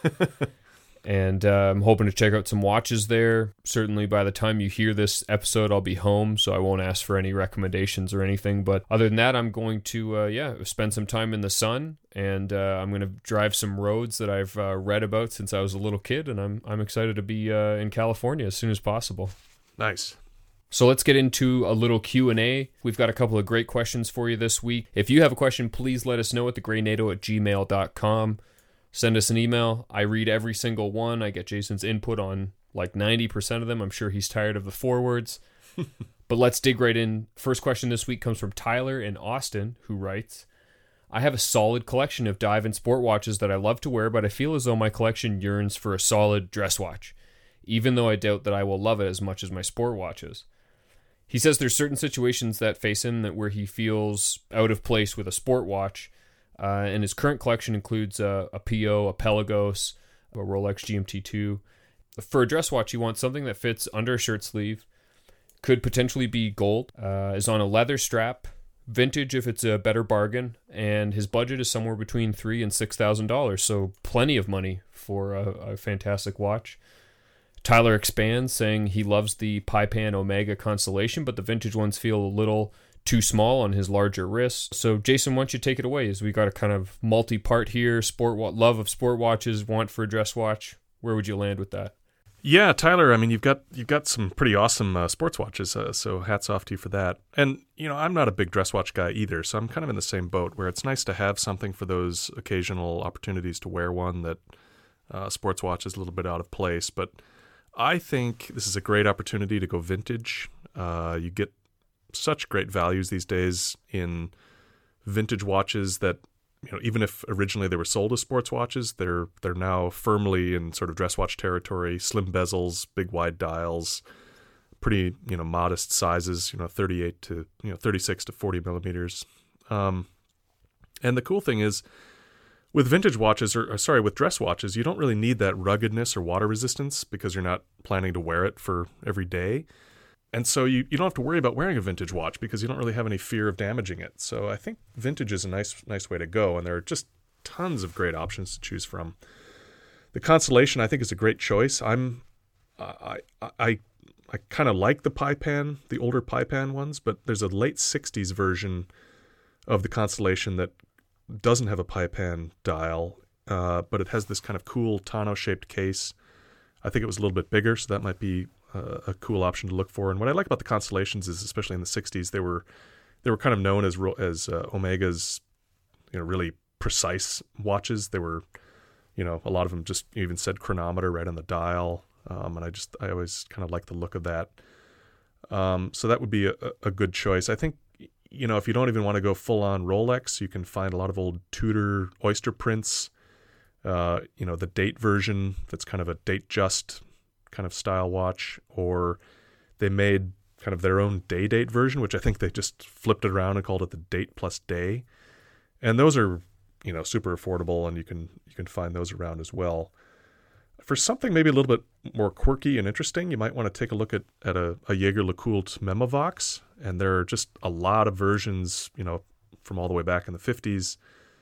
And uh, I'm hoping to check out some watches there. Certainly by the time you hear this episode, I'll be home, so I won't ask for any recommendations or anything. But other than that, I'm going to, uh, yeah, spend some time in the sun, and uh, I'm going to drive some roads that I've uh, read about since I was a little kid, and I'm I'm excited to be uh, in California as soon as possible. Nice. So let's get into a little Q and A. We've got a couple of great questions for you this week. If you have a question, please let us know at thegraynado at gmail dot com. Send us an email. I read every single one. I get Jason's input on like ninety percent of them. I'm sure he's tired of the forwards. But let's dig right in. First question this week comes from Tyler in Austin, who writes, I have a solid collection of dive and sport watches that I love to wear, but I feel as though my collection yearns for a solid dress watch, even though I doubt that I will love it as much as my sport watches. He says there's certain situations that face him that where he feels out of place with a sport watch, uh, and his current collection includes a, a P O, a Pelagos, a Rolex G M T two. For a dress watch, he wants something that fits under a shirt sleeve, could potentially be gold, uh, is on a leather strap, vintage if it's a better bargain, and his budget is somewhere between three and six thousand dollars. So plenty of money for a, a fantastic watch. Tyler expands, saying he loves the Paipan Omega Constellation, but the vintage ones feel a little too small on his larger wrist. So Jason, why don't you take it away? As we got a kind of multi-part here: sport wa- love of sport watches, want for a dress watch. Where would you land with that? Yeah, Tyler, I mean, you've got you've got some pretty awesome uh, sports watches, uh, so hats off to you for that. And, you know, I'm not a big dress watch guy either, so I'm kind of in the same boat where it's nice to have something for those occasional opportunities to wear one that uh, sports watch is a little bit out of place. But I think this is a great opportunity to go vintage. Uh, you get such great values these days in vintage watches that, you know, even if originally they were sold as sports watches, they're they're now firmly in sort of dress watch territory. Slim bezels, big wide dials, pretty, you know, modest sizes. You know, thirty-eight to you know thirty-six to forty millimeters. Um, and the cool thing is, with vintage watches, or, or sorry, with dress watches, you don't really need that ruggedness or water resistance because you're not planning to wear it for every day. And so you, you don't have to worry about wearing a vintage watch because you don't really have any fear of damaging it. So I think vintage is a nice nice way to go, and there are just tons of great options to choose from. The Constellation, I think, is a great choice. I'm I I I, I kind of like the Paipan, the older Paipan ones, but there's a late sixties version of the Constellation that doesn't have a Paipan dial, uh, but it has this kind of cool tonneau-shaped case. I think it was a little bit bigger, so that might be Uh, a cool option to look for. And what I like about the Constellations is, especially in the sixties, they were they were kind of known as as uh, Omega's, you know, really precise watches. They were, you know, a lot of them just even said chronometer right on the dial, um, and I just I always kind of like the look of that. Um, so that would be a, a good choice. I think, you know, if you don't even want to go full on Rolex, you can find a lot of old Tudor oyster prints. Uh, you know, the date version that's kind of a date just kind of style watch, or they made kind of their own day date version, which I think they just flipped it around and called it the date plus day. And those are, you know, super affordable, and you can you can find those around as well. For something maybe a little bit more quirky and interesting, you might want to take a look at, at a, a Jaeger-LeCoultre Memovox, and there are just a lot of versions, you know, from all the way back in the fifties.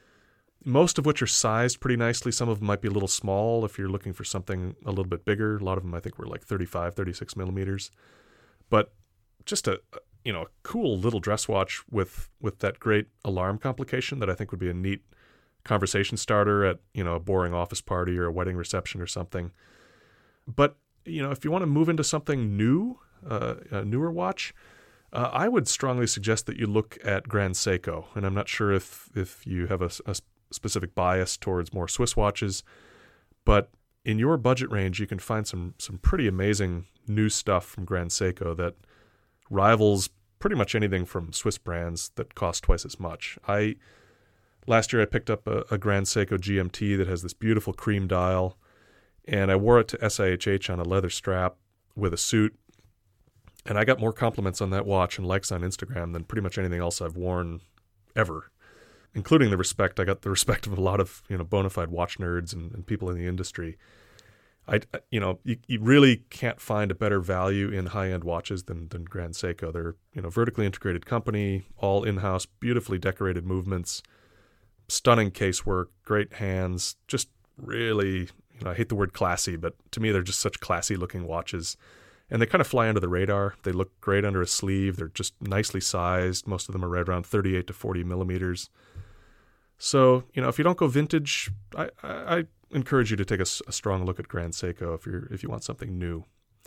Most of which are sized pretty nicely. Some of them might be a little small if you're looking for something a little bit bigger. A lot of them I think were like thirty-five, thirty-six millimeters. But just a, you know, a cool little dress watch with, with that great alarm complication that I think would be a neat conversation starter at, you know, a boring office party or a wedding reception or something. But, you know, if you want to move into something new, uh, a newer watch, uh, I would strongly suggest that you look at Grand Seiko. And I'm not sure if, if you have a, a specific bias towards more Swiss watches, but in your budget range, you can find some some pretty amazing new stuff from Grand Seiko that rivals pretty much anything from Swiss brands that cost twice as much. I last year I picked up a, a Grand Seiko G M T that has this beautiful cream dial, and I wore it to S I H H on a leather strap with a suit, and I got more compliments on that watch and likes on Instagram than pretty much anything else I've worn ever. Including the respect, I got the respect of a lot of, you know, bona fide watch nerds and, and people in the industry. I, you know, you, you really can't find a better value in high-end watches than than Grand Seiko. They're, you know, vertically integrated company, all in-house, beautifully decorated movements, stunning casework, great hands, just really, you know, I hate the word classy, but to me they're just such classy-looking watches. And they kind of fly under the radar. They look great under a sleeve. They're just nicely sized. Most of them are right around thirty-eight to forty millimeters. So, you know, if you don't go vintage, I, I, I encourage you to take a, a strong look at Grand Seiko if you're if you want something new.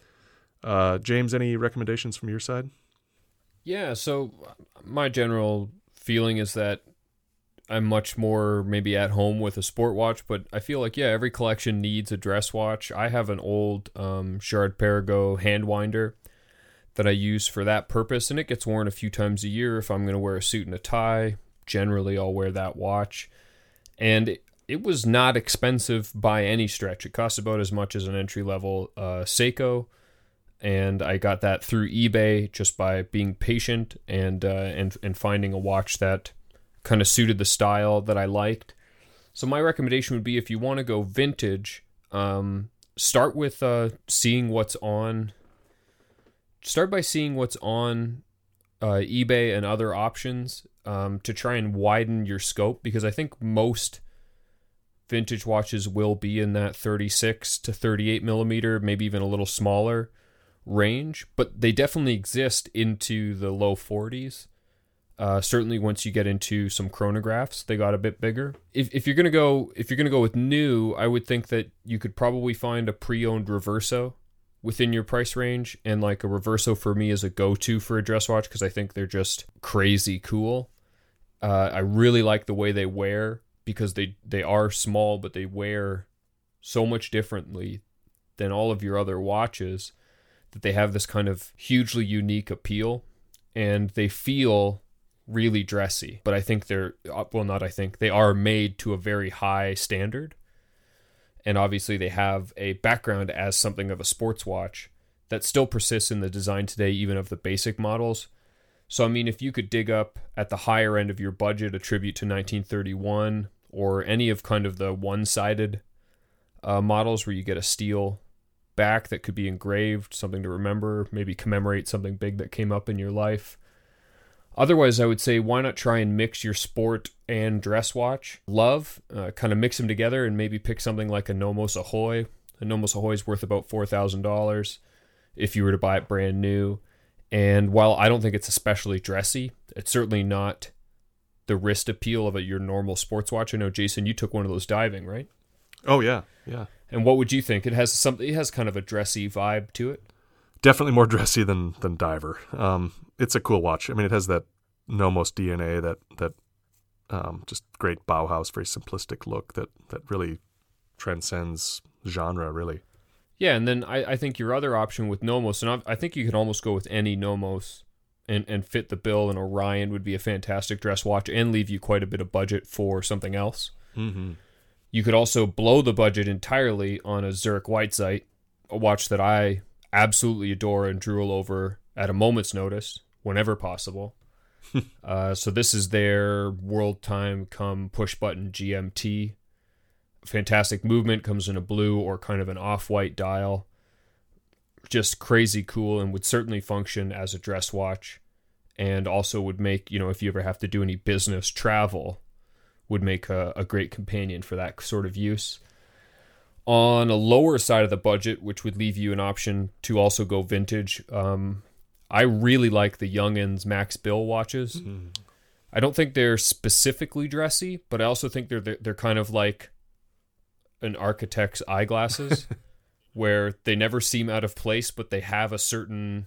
Uh, James, any recommendations from your side? Yeah, so my general feeling is that I'm much more maybe at home with a sport watch, but I feel like, yeah, every collection needs a dress watch. I have an old um, Girard-Perregaux hand winder that I use for that purpose, and it gets worn a few times a year. If I'm going to wear a suit and a tie, generally I'll wear that watch. And it, it was not expensive by any stretch. It cost about as much as an entry-level uh, Seiko, and I got that through eBay just by being patient and uh, and and finding a watch that kind of suited the style that I liked. So my recommendation would be, if you want to go vintage, um, start with uh, seeing what's on. Start by seeing what's on uh, eBay and other options um, to try and widen your scope, because I think most vintage watches will be in that thirty-six to thirty-eight millimeter, maybe even a little smaller range, but they definitely exist into the low forties. Uh, certainly once you get into some chronographs, they got a bit bigger. If if you're gonna go if you're gonna go with new, I would think that you could probably find a pre-owned Reverso within your price range, and like a Reverso for me is a go-to for a dress watch because I think they're just crazy cool. Uh, I really like the way they wear, because they they are small, but they wear so much differently than all of your other watches that they have this kind of hugely unique appeal, and they feel really dressy. But I think they're, well, not I think, they are made to a very high standard. And obviously they have a background as something of a sports watch that still persists in the design today, even of the basic models. So, I mean, if you could dig up at the higher end of your budget a tribute to nineteen thirty-one, or any of kind of the one-sided uh, models where you get a steel back that could be engraved, something to remember, maybe commemorate something big that came up in your life. Otherwise, I would say, why not try and mix your sport and dress watch love, uh, kind of mix them together, and maybe pick something like a Nomos Ahoy. A Nomos Ahoy is worth about four thousand dollars if you were to buy it brand new. And while I don't think it's especially dressy, it's certainly not the wrist appeal of a, your normal sports watch. I know, Jason, you took one of those diving, right? Oh, yeah, yeah. And what would you think? It has something. It has kind of a dressy vibe to it. Definitely more dressy than than diver. Um, it's a cool watch. I mean, it has that Nomos D N A, that that um, just great Bauhaus, very simplistic look that that really transcends genre, really. Yeah, and then I, I think your other option with Nomos, and I, I think you could almost go with any Nomos and, and fit the bill, and Orion would be a fantastic dress watch and leave you quite a bit of budget for something else. Mm-hmm. You could also blow the budget entirely on a Zurich Whitesight, a watch that I absolutely adore and drool over at a moment's notice, whenever possible. uh, so this is their World Time Come push button G M T. Fantastic movement, comes in a blue or kind of an off-white dial. Just crazy cool, and would certainly function as a dress watch, and also would make, you know, if you ever have to do any business travel, would make a, a great companion for that sort of use. On a lower side of the budget, which would leave you an option to also go vintage, um, I really like the Youngins Max Bill watches. Mm-hmm. I don't think they're specifically dressy, but I also think they're they're, they're kind of like an architect's eyeglasses, where they never seem out of place, but they have a certain,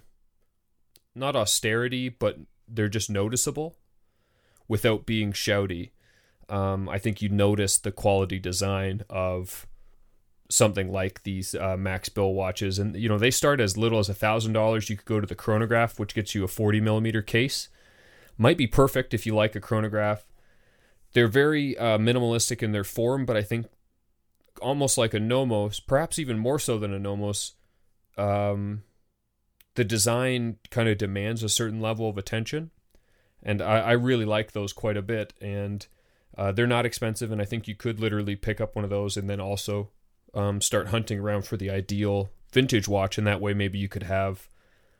not austerity, but they're just noticeable without being shouty. Um, I think you notice the quality design of something like these uh, Max Bill watches. And, you know, they start as little as one thousand dollars. You could go to the chronograph, which gets you a forty millimeter case. Might be perfect if you like a chronograph. They're very uh, minimalistic in their form, but I think almost like a Nomos, perhaps even more so than a Nomos, um, the design kind of demands a certain level of attention. And I, I really like those quite a bit. And uh, they're not expensive, and I think you could literally pick up one of those and then also um, start hunting around for the ideal vintage watch. And that way maybe you could have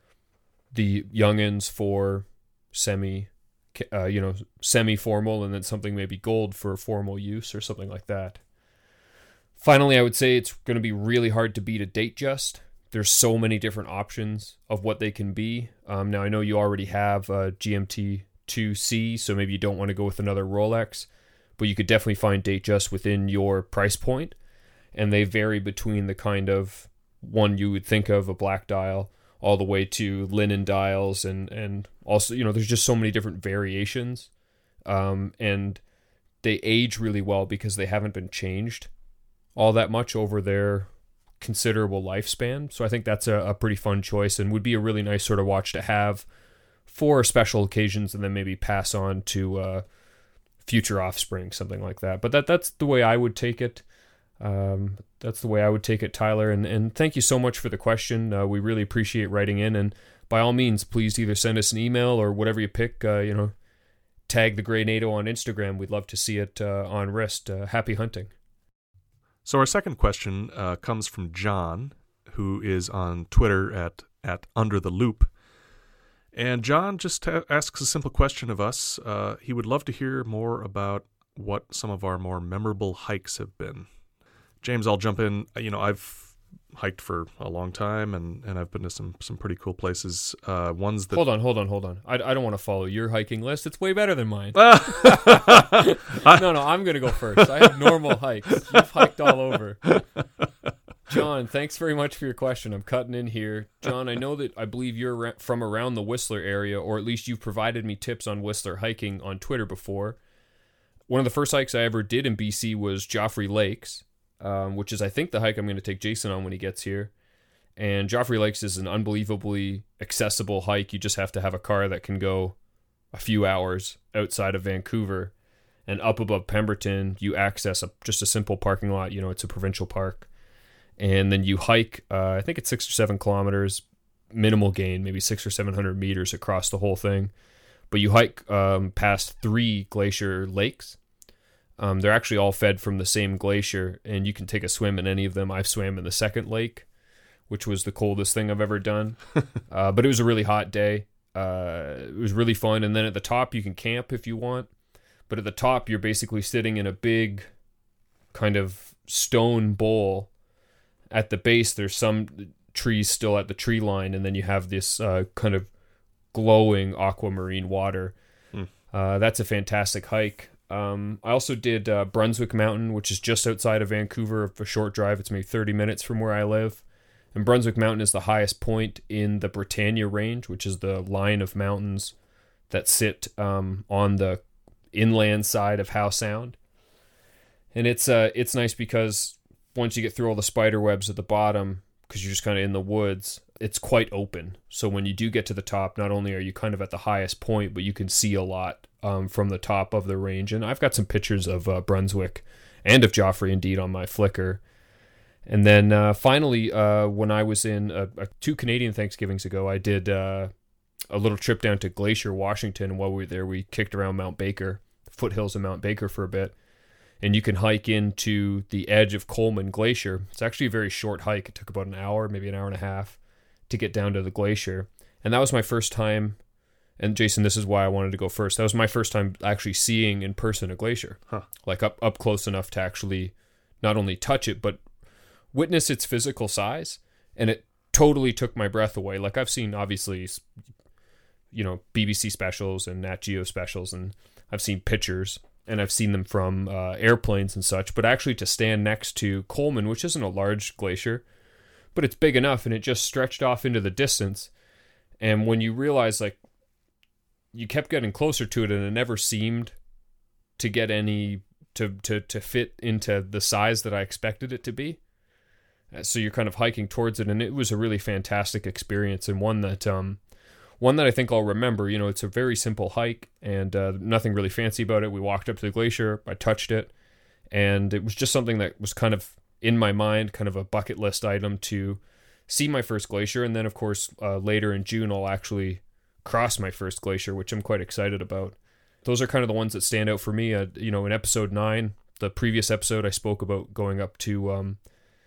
the Youngins for semi, uh, you know, semi-formal, and then something maybe gold for formal use or something like that. Finally, I would say it's going to be really hard to beat a Datejust. There's so many different options of what they can be. Um, now, I know you already have a G M T two C, so maybe you don't want to go with another Rolex, but you could definitely find Datejust within your price point, and they vary between the kind of one you would think of, a black dial, all the way to linen dials, and, and also, you know, there's just so many different variations, um, and they age really well because they haven't been changed all that much over their considerable lifespan. So I think that's a, a pretty fun choice, and would be a really nice sort of watch to have for special occasions, and then maybe pass on to uh, future offspring, something like that. But that that's the way I would take it. Um, that's the way I would take it, Tyler. And, and thank you so much for the question. Uh, we really appreciate writing in. And by all means, please either send us an email or whatever you pick. Uh, you know, tag the Grey NATO on Instagram. We'd love to see it uh, on wrist. Uh, happy hunting. So our second question uh, comes from John, who is on Twitter at at Under the Loop. And John just ha- asks a simple question of us. Uh, he would love to hear more about what some of our more memorable hikes have been. James, I'll jump in. You know, I've hiked for a long time, and, and I've been to some, some pretty cool places. Uh, ones that hold on, hold on, hold on. I, I don't want to follow your hiking list. It's way better than mine. I... no, no, I'm gonna go first. I have normal hikes. You've hiked all over. John, thanks very much for your question. I'm cutting in here. John, I know that I believe you're from around the Whistler area, or at least you've provided me tips on Whistler hiking on Twitter before. One of the first hikes I ever did in B C was Joffrey Lakes, um, which is, I think, the hike I'm going to take Jason on when he gets here. And Joffrey Lakes is an unbelievably accessible hike. You just have to have a car that can go a few hours outside of Vancouver. And up above Pemberton, you access a, just a simple parking lot. You know, it's a provincial park. And then you hike, uh, I think it's six or seven kilometers, minimal gain, maybe six or seven hundred meters across the whole thing. But you hike um, past three glacier lakes. Um, they're actually all fed from the same glacier, and you can take a swim in any of them. I've swam in the second lake, which was the coldest thing I've ever done. uh, but it was a really hot day. Uh, it was really fun. And then at the top, you can camp if you want. But at the top, you're basically sitting in a big kind of stone bowl. At the base, there's some trees still at the tree line, and then you have this uh, kind of glowing aquamarine water. Mm. Uh, that's a fantastic hike. Um, I also did uh, Brunswick Mountain, which is just outside of Vancouver, a short drive. It's maybe thirty minutes from where I live. And Brunswick Mountain is the highest point in the Britannia Range, which is the line of mountains that sit um, on the inland side of Howe Sound. And it's uh, it's nice because once you get through all the spider webs at the bottom, because you're just kind of in the woods, it's quite open. So when you do get to the top, not only are you kind of at the highest point, but you can see a lot um, from the top of the range. And I've got some pictures of uh, Brunswick and of Joffrey, indeed, on my Flickr. And then uh, finally, uh, when I was in uh, uh, two Canadian Thanksgivings ago, I did uh, a little trip down to Glacier, Washington. And while we were there, we kicked around Mount Baker, foothills of Mount Baker for a bit. And you can hike into the edge of Coleman Glacier. It's actually a very short hike. It took about an hour, maybe an hour and a half to get down to the glacier. And that was my first time. And Jason, this is why I wanted to go first. That was my first time actually seeing in person a glacier. Huh. Like up, up close enough to actually not only touch it, but witness its physical size. And it totally took my breath away. Like I've seen, obviously, you know, B B C specials and Nat Geo specials, and I've seen pictures. And I've seen them from uh, airplanes and such, but actually to stand next to Coleman, which isn't a large glacier, but it's big enough, and it just stretched off into the distance. And when you realize, like, you kept getting closer to it, and it never seemed to get any, to, to, to fit into the size that I expected it to be. So you're kind of hiking towards it, and it was a really fantastic experience, and one that, um, One that I think I'll remember. You know, it's a very simple hike and uh, nothing really fancy about it. We walked up to the glacier, I touched it, and it was just something that was kind of in my mind, kind of a bucket list item to see my first glacier. And then, of course, uh, later in June, I'll actually cross my first glacier, which I'm quite excited about. Those are kind of the ones that stand out for me. Uh, you know, in episode nine, the previous episode, I spoke about going up to um,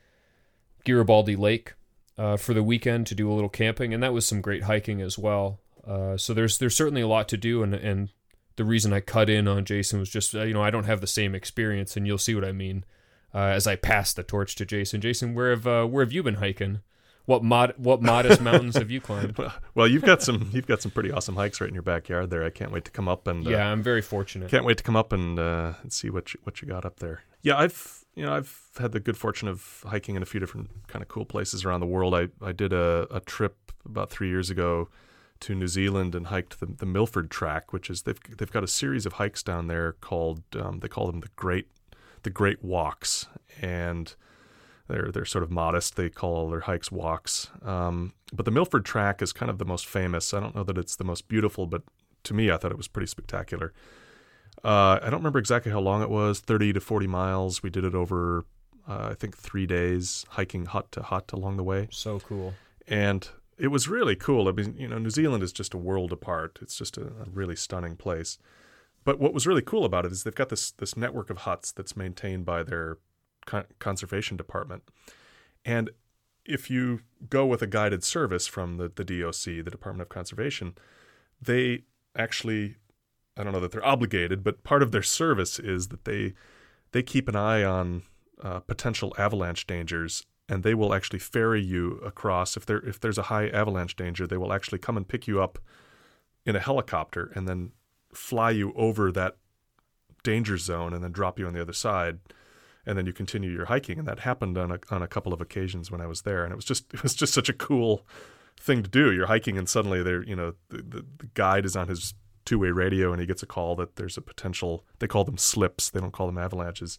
Garibaldi Lake Uh, for the weekend to do a little camping, and that was some great hiking as well. Uh, so there's there's certainly a lot to do, and and the reason I cut in on Jason was just uh, you know I don't have the same experience, and you'll see what I mean uh, as I pass the torch to Jason. Jason, where have uh, where have you been hiking? What mod what modest mountains have you climbed? Well, well, you've got some you've got some pretty awesome hikes right in your backyard there. I can't wait to come up and uh, yeah, I'm very fortunate. Can't wait to come up and, uh, and see what you, what you got up there. Yeah, I've you know I've had the good fortune of hiking in a few different kind of cool places around the world. I, I did a, a trip about three years ago to New Zealand and hiked the, the Milford Track, which is they've they've got a series of hikes down there called um, they call them the Great the Great Walks, and they're they're sort of modest. They call all their hikes walks. Um, but the Milford Track is kind of the most famous. I don't know that it's the most beautiful, but to me, I thought it was pretty spectacular. Uh, I don't remember exactly how long it was, thirty to forty miles. We did it over uh, I think three days hiking hut to hut along the way. So cool. And it was really cool. I mean, you know, New Zealand is just a world apart. It's just a, a really stunning place. But what was really cool about it is they've got this this network of huts that's maintained by their con- conservation department. And if you go with a guided service from the, the D O C, the Department of Conservation, they actually, I don't know that they're obligated, but part of their service is that they they keep an eye on uh, potential avalanche dangers, and they will actually ferry you across. If there if there's a high avalanche danger, they will actually come and pick you up in a helicopter and then fly you over that danger zone and then drop you on the other side, and then you continue your hiking. And that happened on a on a couple of occasions when I was there, and it was just it was just such a cool thing to do. You're hiking, and suddenly there, you know, the, the, the guide is on his two-way radio, and he gets a call that there's a potential. They call them slips. They don't call them avalanches.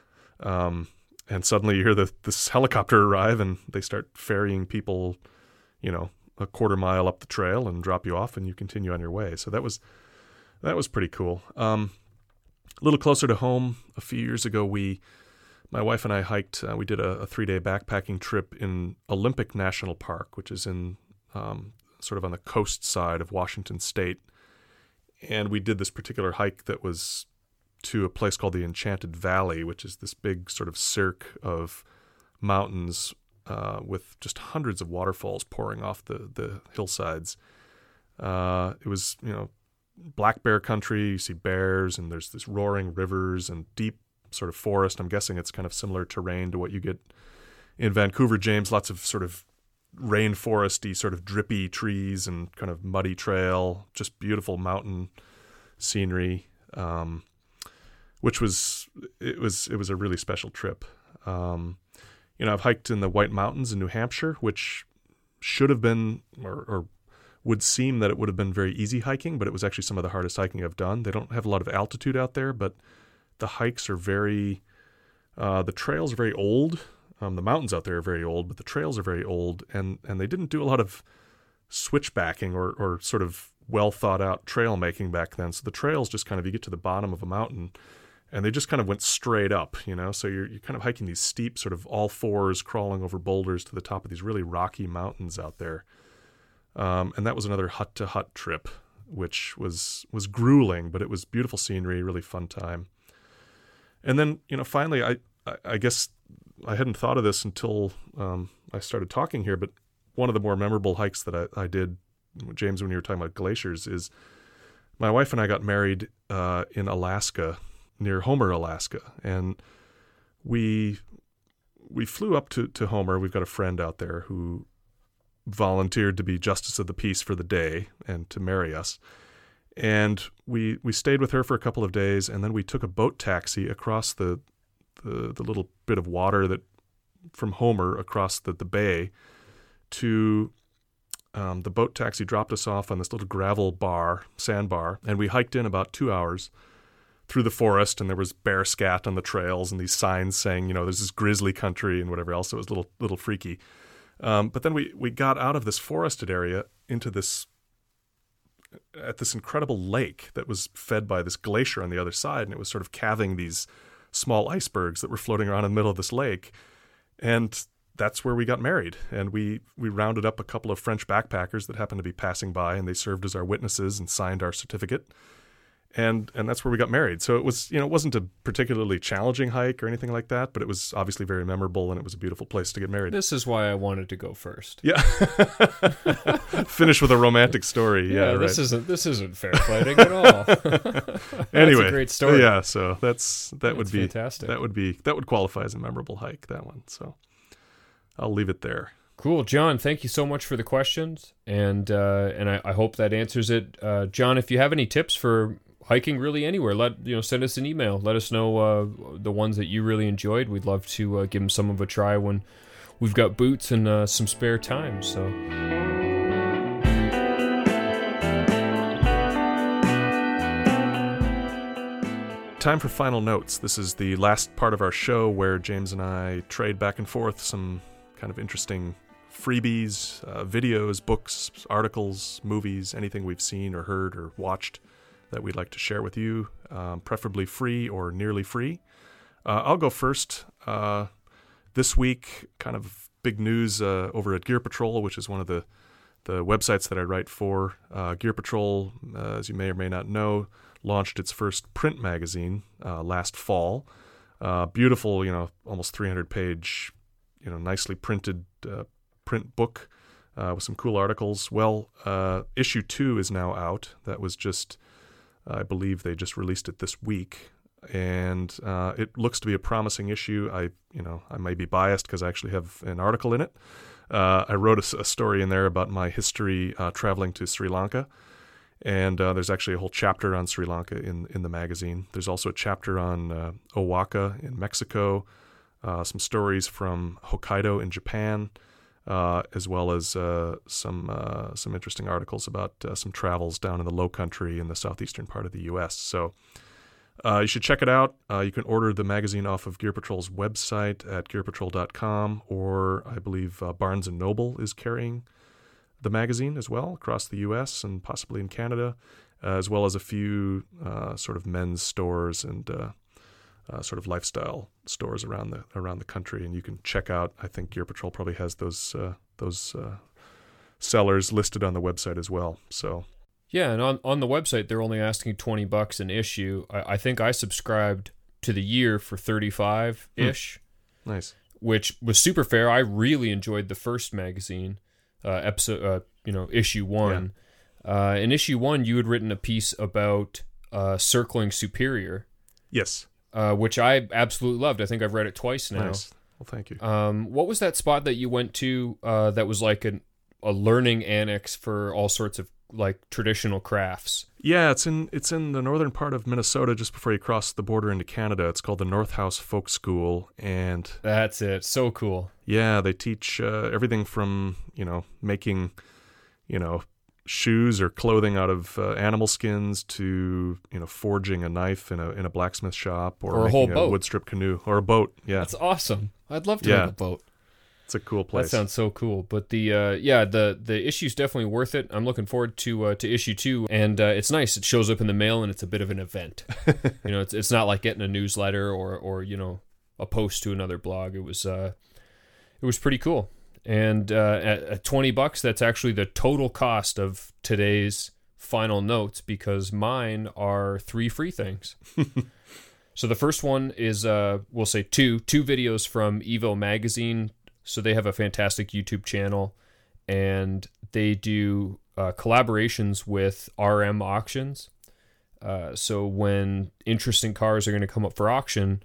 Um, and suddenly you hear the, this helicopter arrive, and they start ferrying people, you know, a quarter mile up the trail and drop you off, and you continue on your way. So that was that was pretty cool. Um, a little closer to home, a few years ago, we, my wife and I hiked. Uh, we did a, a three-day backpacking trip in Olympic National Park, which is in um, sort of on the coast side of Washington State. And we did this particular hike that was to a place called the Enchanted Valley, which is this big sort of cirque of mountains uh, with just hundreds of waterfalls pouring off the, the hillsides. Uh, it was, you know, black bear country. You see bears, and there's this roaring rivers and deep sort of forest. I'm guessing it's kind of similar terrain to what you get in Vancouver, James. Lots of sort of rainforesty, sort of drippy trees and kind of muddy trail, just beautiful mountain scenery, um, which was, it was, it was a really special trip. Um, you know, I've hiked in the White Mountains in New Hampshire, which should have been, or, or would seem that it would have been very easy hiking, but it was actually some of the hardest hiking I've done. They don't have a lot of altitude out there, but the hikes are very, uh, the trails are very old. Um, the mountains out there are very old, but the trails are very old, and, and they didn't do a lot of switchbacking or, or sort of well thought out trail making back then. So the trails just kind of, you get to the bottom of a mountain and they just kind of went straight up, you know, so you're, you're kind of hiking these steep sort of all fours, crawling over boulders to the top of these really rocky mountains out there. Um, and that was another hut to hut trip, which was, was grueling, but it was beautiful scenery, really fun time. And then, you know, finally, I, I, I guess I hadn't thought of this until um, I started talking here, but one of the more memorable hikes that I, I did, James, when you were talking about glaciers, is my wife and I got married uh, in Alaska, near Homer, Alaska. And we we flew up to, to Homer. We've got a friend out there who volunteered to be justice of the peace for the day and to marry us. And we we stayed with her for a couple of days, and then we took a boat taxi across the the, the little bit of water that from Homer across the, the bay to um, the boat taxi dropped us off on this little gravel bar, sandbar, and we hiked in about two hours through the forest, and there was bear scat on the trails and these signs saying, you know, there's this grizzly country and whatever else. It was a little little freaky. Um, but then we, we got out of this forested area into this, at this incredible lake that was fed by this glacier on the other side, and it was sort of calving these small icebergs that were floating around in the middle of this lake. And that's where we got married. And we, we rounded up a couple of French backpackers that happened to be passing by, and they served as our witnesses and signed our certificate. And and that's where we got married. So it was, you know, it wasn't a particularly challenging hike or anything like that, but it was obviously very memorable, and it was a beautiful place to get married. This is why I wanted to go first. Yeah. Finish with a romantic story. Yeah, yeah right. This isn't this isn't fair fighting at all. Anyway, that's a great story. Yeah, so that's that that's would be fantastic. That would be that would qualify as a memorable hike, that one. So I'll leave it there. Cool, John. Thank you so much for the questions, and uh, and I, I hope that answers it. Uh, John, if you have any tips for hiking really anywhere, let you know, send us an email. Let us know uh, the ones that you really enjoyed. We'd love to uh, give them some of a try when we've got boots and uh, some spare time. So. Time for final notes. This is the last part of our show where James and I trade back and forth some kind of interesting freebies, uh, videos, books, articles, movies, anything we've seen or heard or watched that we'd like to share with you, um, preferably free or nearly free. Uh, I'll go first. Uh, this week, kind of big news uh, over at Gear Patrol, which is one of the the websites that I write for. Uh, Gear Patrol, uh, as you may or may not know, launched its first print magazine uh, last fall. Uh, beautiful, you know, almost three hundred page, you know, nicely printed uh, print book uh, with some cool articles. Well, uh, issue two is now out. That was just, I believe they just released it this week, and uh, it looks to be a promising issue. I, you know, I may be biased because I actually have an article in it. Uh, I wrote a, a story in there about my history uh, traveling to Sri Lanka. And uh, there's actually a whole chapter on Sri Lanka in, in the magazine. There's also a chapter on uh, Oaxaca in Mexico, uh, some stories from Hokkaido in Japan, uh, as well as uh, some uh, some interesting articles about uh, some travels down in the Low Country in the southeastern part of the U S. So uh, you should check it out. Uh, you can order the magazine off of Gear Patrol's website at gear patrol dot com, or I believe uh, Barnes and Noble is carrying the magazine as well across the U S and possibly in Canada, uh, as well as a few uh, sort of men's stores and uh, uh, sort of lifestyle stores around the around the country. And you can check out. I think Gear Patrol probably has those uh, those uh, sellers listed on the website as well. So yeah, and on on the website they're only asking twenty bucks an issue. I, I think I subscribed to the year for thirty-five ish. Hmm. Nice, which was super fair. I really enjoyed the first magazine. Uh, episode, uh, you know, issue one. Yeah. Uh, in issue one, you had written a piece about uh, circling Superior. Yes. Uh, which I absolutely loved. I think I've read it twice now. Nice. Well, thank you. Um, what was that spot that you went to uh, that was like an, a learning annex for all sorts of like traditional crafts? Yeah, it's in it's in the northern part of Minnesota, just before you cross the border into Canada. It's called the North House Folk School, and that's it. So cool. Yeah, they teach uh, everything from you know making, you know, shoes or clothing out of uh, animal skins to you know forging a knife in a in a blacksmith shop, or, or a making whole a boat. wood strip canoe or a boat. Yeah, that's awesome. I'd love to yeah. make a boat. It's a cool place. That sounds so cool. But the uh, yeah, the the issue's definitely worth it. I'm looking forward to uh, to issue two, and uh, it's nice. It shows up in the mail, and it's a bit of an event. you know, it's it's not like getting a newsletter or or you know a post to another blog. It was uh, it was pretty cool. And uh, at, at twenty bucks, that's actually the total cost of today's final notes, because mine are three free things. So the first one is uh, we'll say two two videos from Evo Magazine. So they have a fantastic YouTube channel, and they do uh, collaborations with R M auctions. Uh, so when interesting cars are going to come up for auction,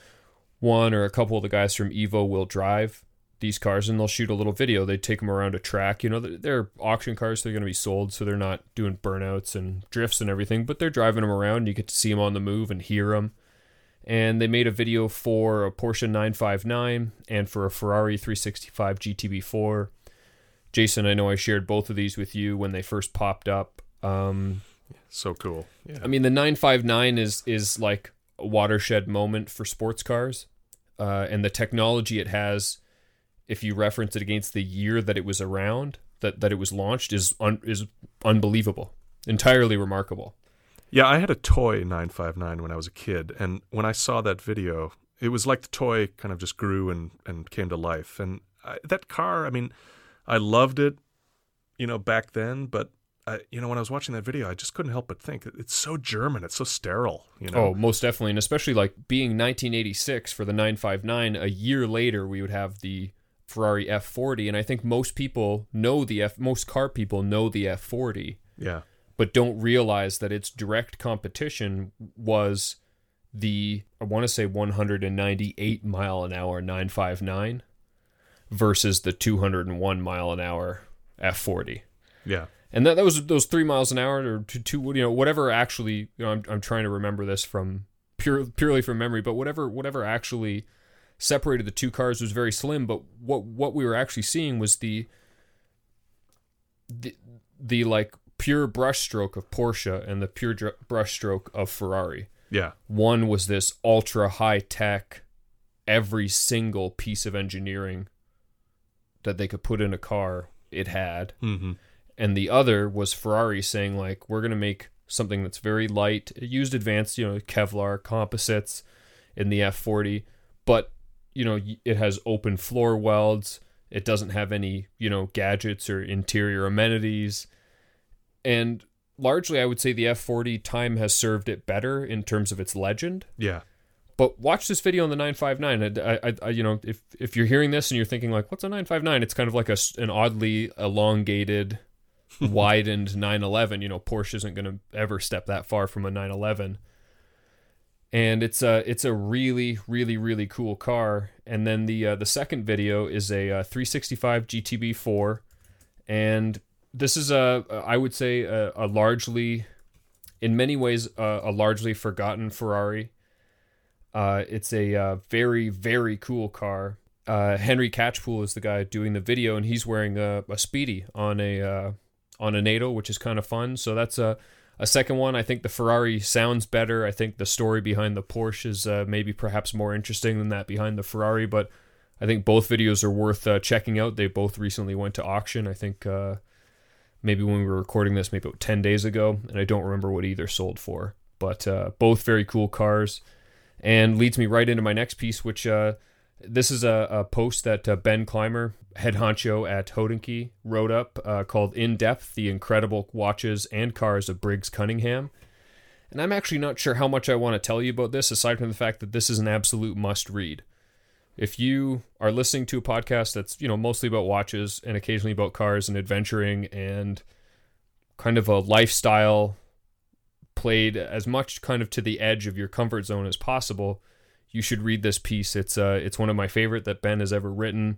one or a couple of the guys from Evo will drive these cars, and they'll shoot a little video. They take them around a track. You know, they're auction cars. They're going to be sold, so they're not doing burnouts and drifts and everything, but they're driving them around. You get to see them on the move and hear them. And they made a video for a Porsche nine fifty-nine and for a Ferrari three sixty-five G T B four. Jason, I know I shared both of these with you when they first popped up. Um, so cool. Yeah. I mean, the nine fifty-nine is is like a watershed moment for sports cars. Uh, and the technology it has, if you reference it against the year that it was around, that, that it was launched, is un, is unbelievable. Entirely remarkable. Yeah, I had a toy nine fifty-nine when I was a kid, and when I saw that video, it was like the toy kind of just grew and, and came to life. And I, that car, I mean, I loved it, you know, back then, but, I, you know, when I was watching that video, I just couldn't help but think, it's so German, it's so sterile, you know? Oh, most definitely, and especially like being nineteen eighty-six for the nine fifty-nine, a year later we would have the Ferrari F forty, and I think most people know the F, most car people know the F forty. Yeah. But don't realize that its direct competition was the, I want to say one hundred ninety-eight mile an hour nine fifty-nine versus the two hundred one mile an hour F forty. Yeah. And that, that was those three miles an hour or two, two you know, whatever actually, you know, I'm I'm trying to remember this from pure, purely from memory, but whatever whatever actually separated the two cars was very slim. But what what we were actually seeing was the the, the like pure brushstroke of Porsche and the pure dr- brushstroke of Ferrari. Yeah. One was this ultra high tech, every single piece of engineering that they could put in a car, it had. Mm-hmm. And the other was Ferrari saying, like, we're going to make something that's very light. It used advanced, you know, Kevlar composites in the F forty, but you know, it has open floor welds. It doesn't have any, you know, gadgets or interior amenities. And largely, I would say the F forty time has served it better in terms of its legend. Yeah. But watch this video on the nine fifty-nine. I, I, I, you know, if if you're hearing this and you're thinking like, what's a nine fifty-nine? It's kind of like a, an oddly elongated, widened nine eleven. You know, Porsche isn't going to ever step that far from a nine eleven. And it's a it's a really really really cool car. And then the uh, the second video is a uh, three sixty-five G T B four, and this is a I would say a, a largely, in many ways, a, a largely forgotten Ferrari. Uh, it's a uh, very very cool car. Uh, Henry Catchpool is the guy doing the video, and he's wearing a, a Speedy on a uh, on a NATO, which is kind of fun. So that's a A second one. I think the Ferrari sounds better. I think the story behind the Porsche is uh, maybe perhaps more interesting than that behind the Ferrari, but I think both videos are worth uh, checking out. They both recently went to auction. I think uh, maybe when we were recording this, maybe about ten days ago, and I don't remember what either sold for, but uh, both very cool cars, and leads me right into my next piece, which uh, this is a, a post that uh, Ben Clymer, head honcho at Hodinkee, wrote up uh, called In Depth, The Incredible Watches and Cars of Briggs Cunningham. And I'm actually not sure how much I want to tell you about this, aside from the fact that this is an absolute must-read. If you are listening to a podcast that's, you know, mostly about watches and occasionally about cars and adventuring and kind of a lifestyle played as much kind of to the edge of your comfort zone as possible, you should read this piece. It's uh, it's one of my favorite that Ben has ever written.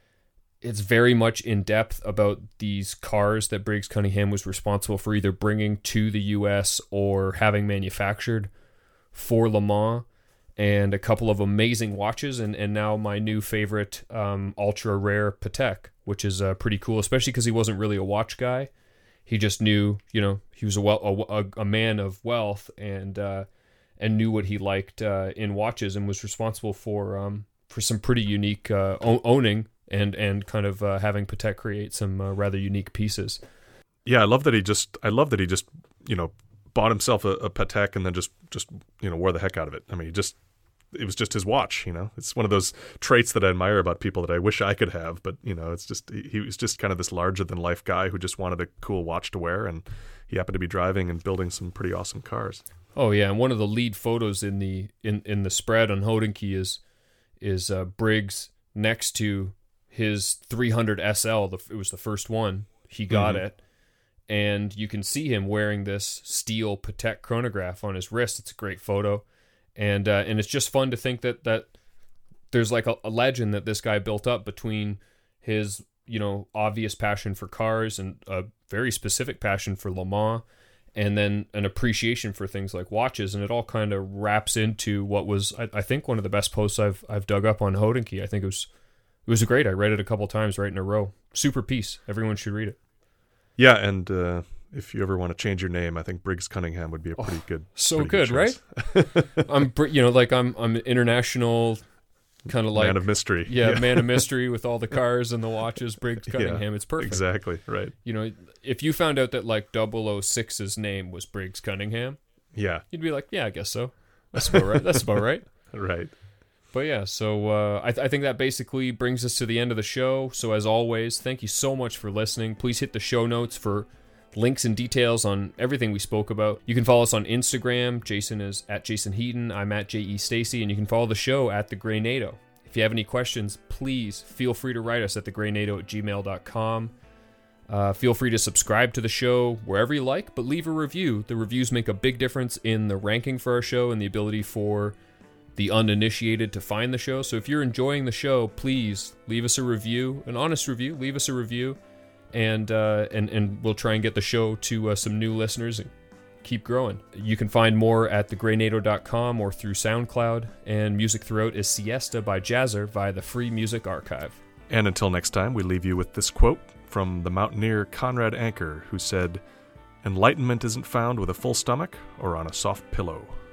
It's very much in depth about these cars that Briggs Cunningham was responsible for either bringing to the U S or having manufactured for Le Mans, and a couple of amazing watches, and, and now my new favorite um, ultra rare Patek, which is uh, pretty cool, especially because he wasn't really a watch guy. He just knew, you know, he was a well, a, a man of wealth, and uh, and knew what he liked uh, in watches, and was responsible for um, for some pretty unique uh, o- owning and and kind of uh, having Patek create some uh, rather unique pieces. Yeah, I love that he just I love that he just, you know, bought himself a, a Patek and then just just you know wore the heck out of it. I mean, he just it was just his watch, you know. It's one of those traits that I admire about people that I wish I could have, but you know, it's just he, he was just kind of this larger than life guy who just wanted a cool watch to wear, and he happened to be driving and building some pretty awesome cars. Oh yeah, and one of the lead photos in the in, in the spread on Hodinkee is is uh, Briggs next to his three hundred S L. The, it was the first one he got mm-hmm. it, and you can see him wearing this steel Patek chronograph on his wrist. It's a great photo, and uh, and it's just fun to think that that there's like a, a legend that this guy built up between his, you know, obvious passion for cars and a very specific passion for Le Mans, and then an appreciation for things like watches, and it all kind of wraps into what was, I, I think, one of the best posts I've I've dug up on Hodinkee. I think it was it was great. I read it a couple times right in a row. Super piece. Everyone should read it. Yeah, and uh, if you ever want to change your name, I think Briggs Cunningham would be a pretty oh, good. So pretty good, good right? I'm, you know, like I'm, I'm international, kind of like man of mystery. Yeah, yeah, man of mystery with all the cars and the watches. Briggs Cunningham, yeah, it's perfect. Exactly right. You know, if you found out that like double oh six's name was Briggs Cunningham, yeah, you'd be like, yeah, I guess so. That's about right. That's about right. Right. But yeah, so uh, I, th- I think that basically brings us to the end of the show. So as always, thank you so much for listening. Please hit the show notes for links and details on everything we spoke about. You can follow us on Instagram. Jason is at Jason Heaton. I'm at J E Stacy, and you can follow the show at The Grey NATO. If you have any questions, please feel free to write us at thegreynato at gmail dot com. Uh, feel free to subscribe to the show wherever you like, but leave a review. The reviews make a big difference in the ranking for our show and the ability for the uninitiated to find the show. So if you're enjoying the show, please leave us a review, an honest review. Leave us a review, and uh, and and we'll try and get the show to uh, some new listeners and keep growing. You can find more at the grey nato dot com or through SoundCloud, and music throughout is Siesta by Jazzer via the Free Music Archive. And until next time, we leave you with this quote from the mountaineer Conrad Anker, who said, "Enlightenment isn't found with a full stomach or on a soft pillow."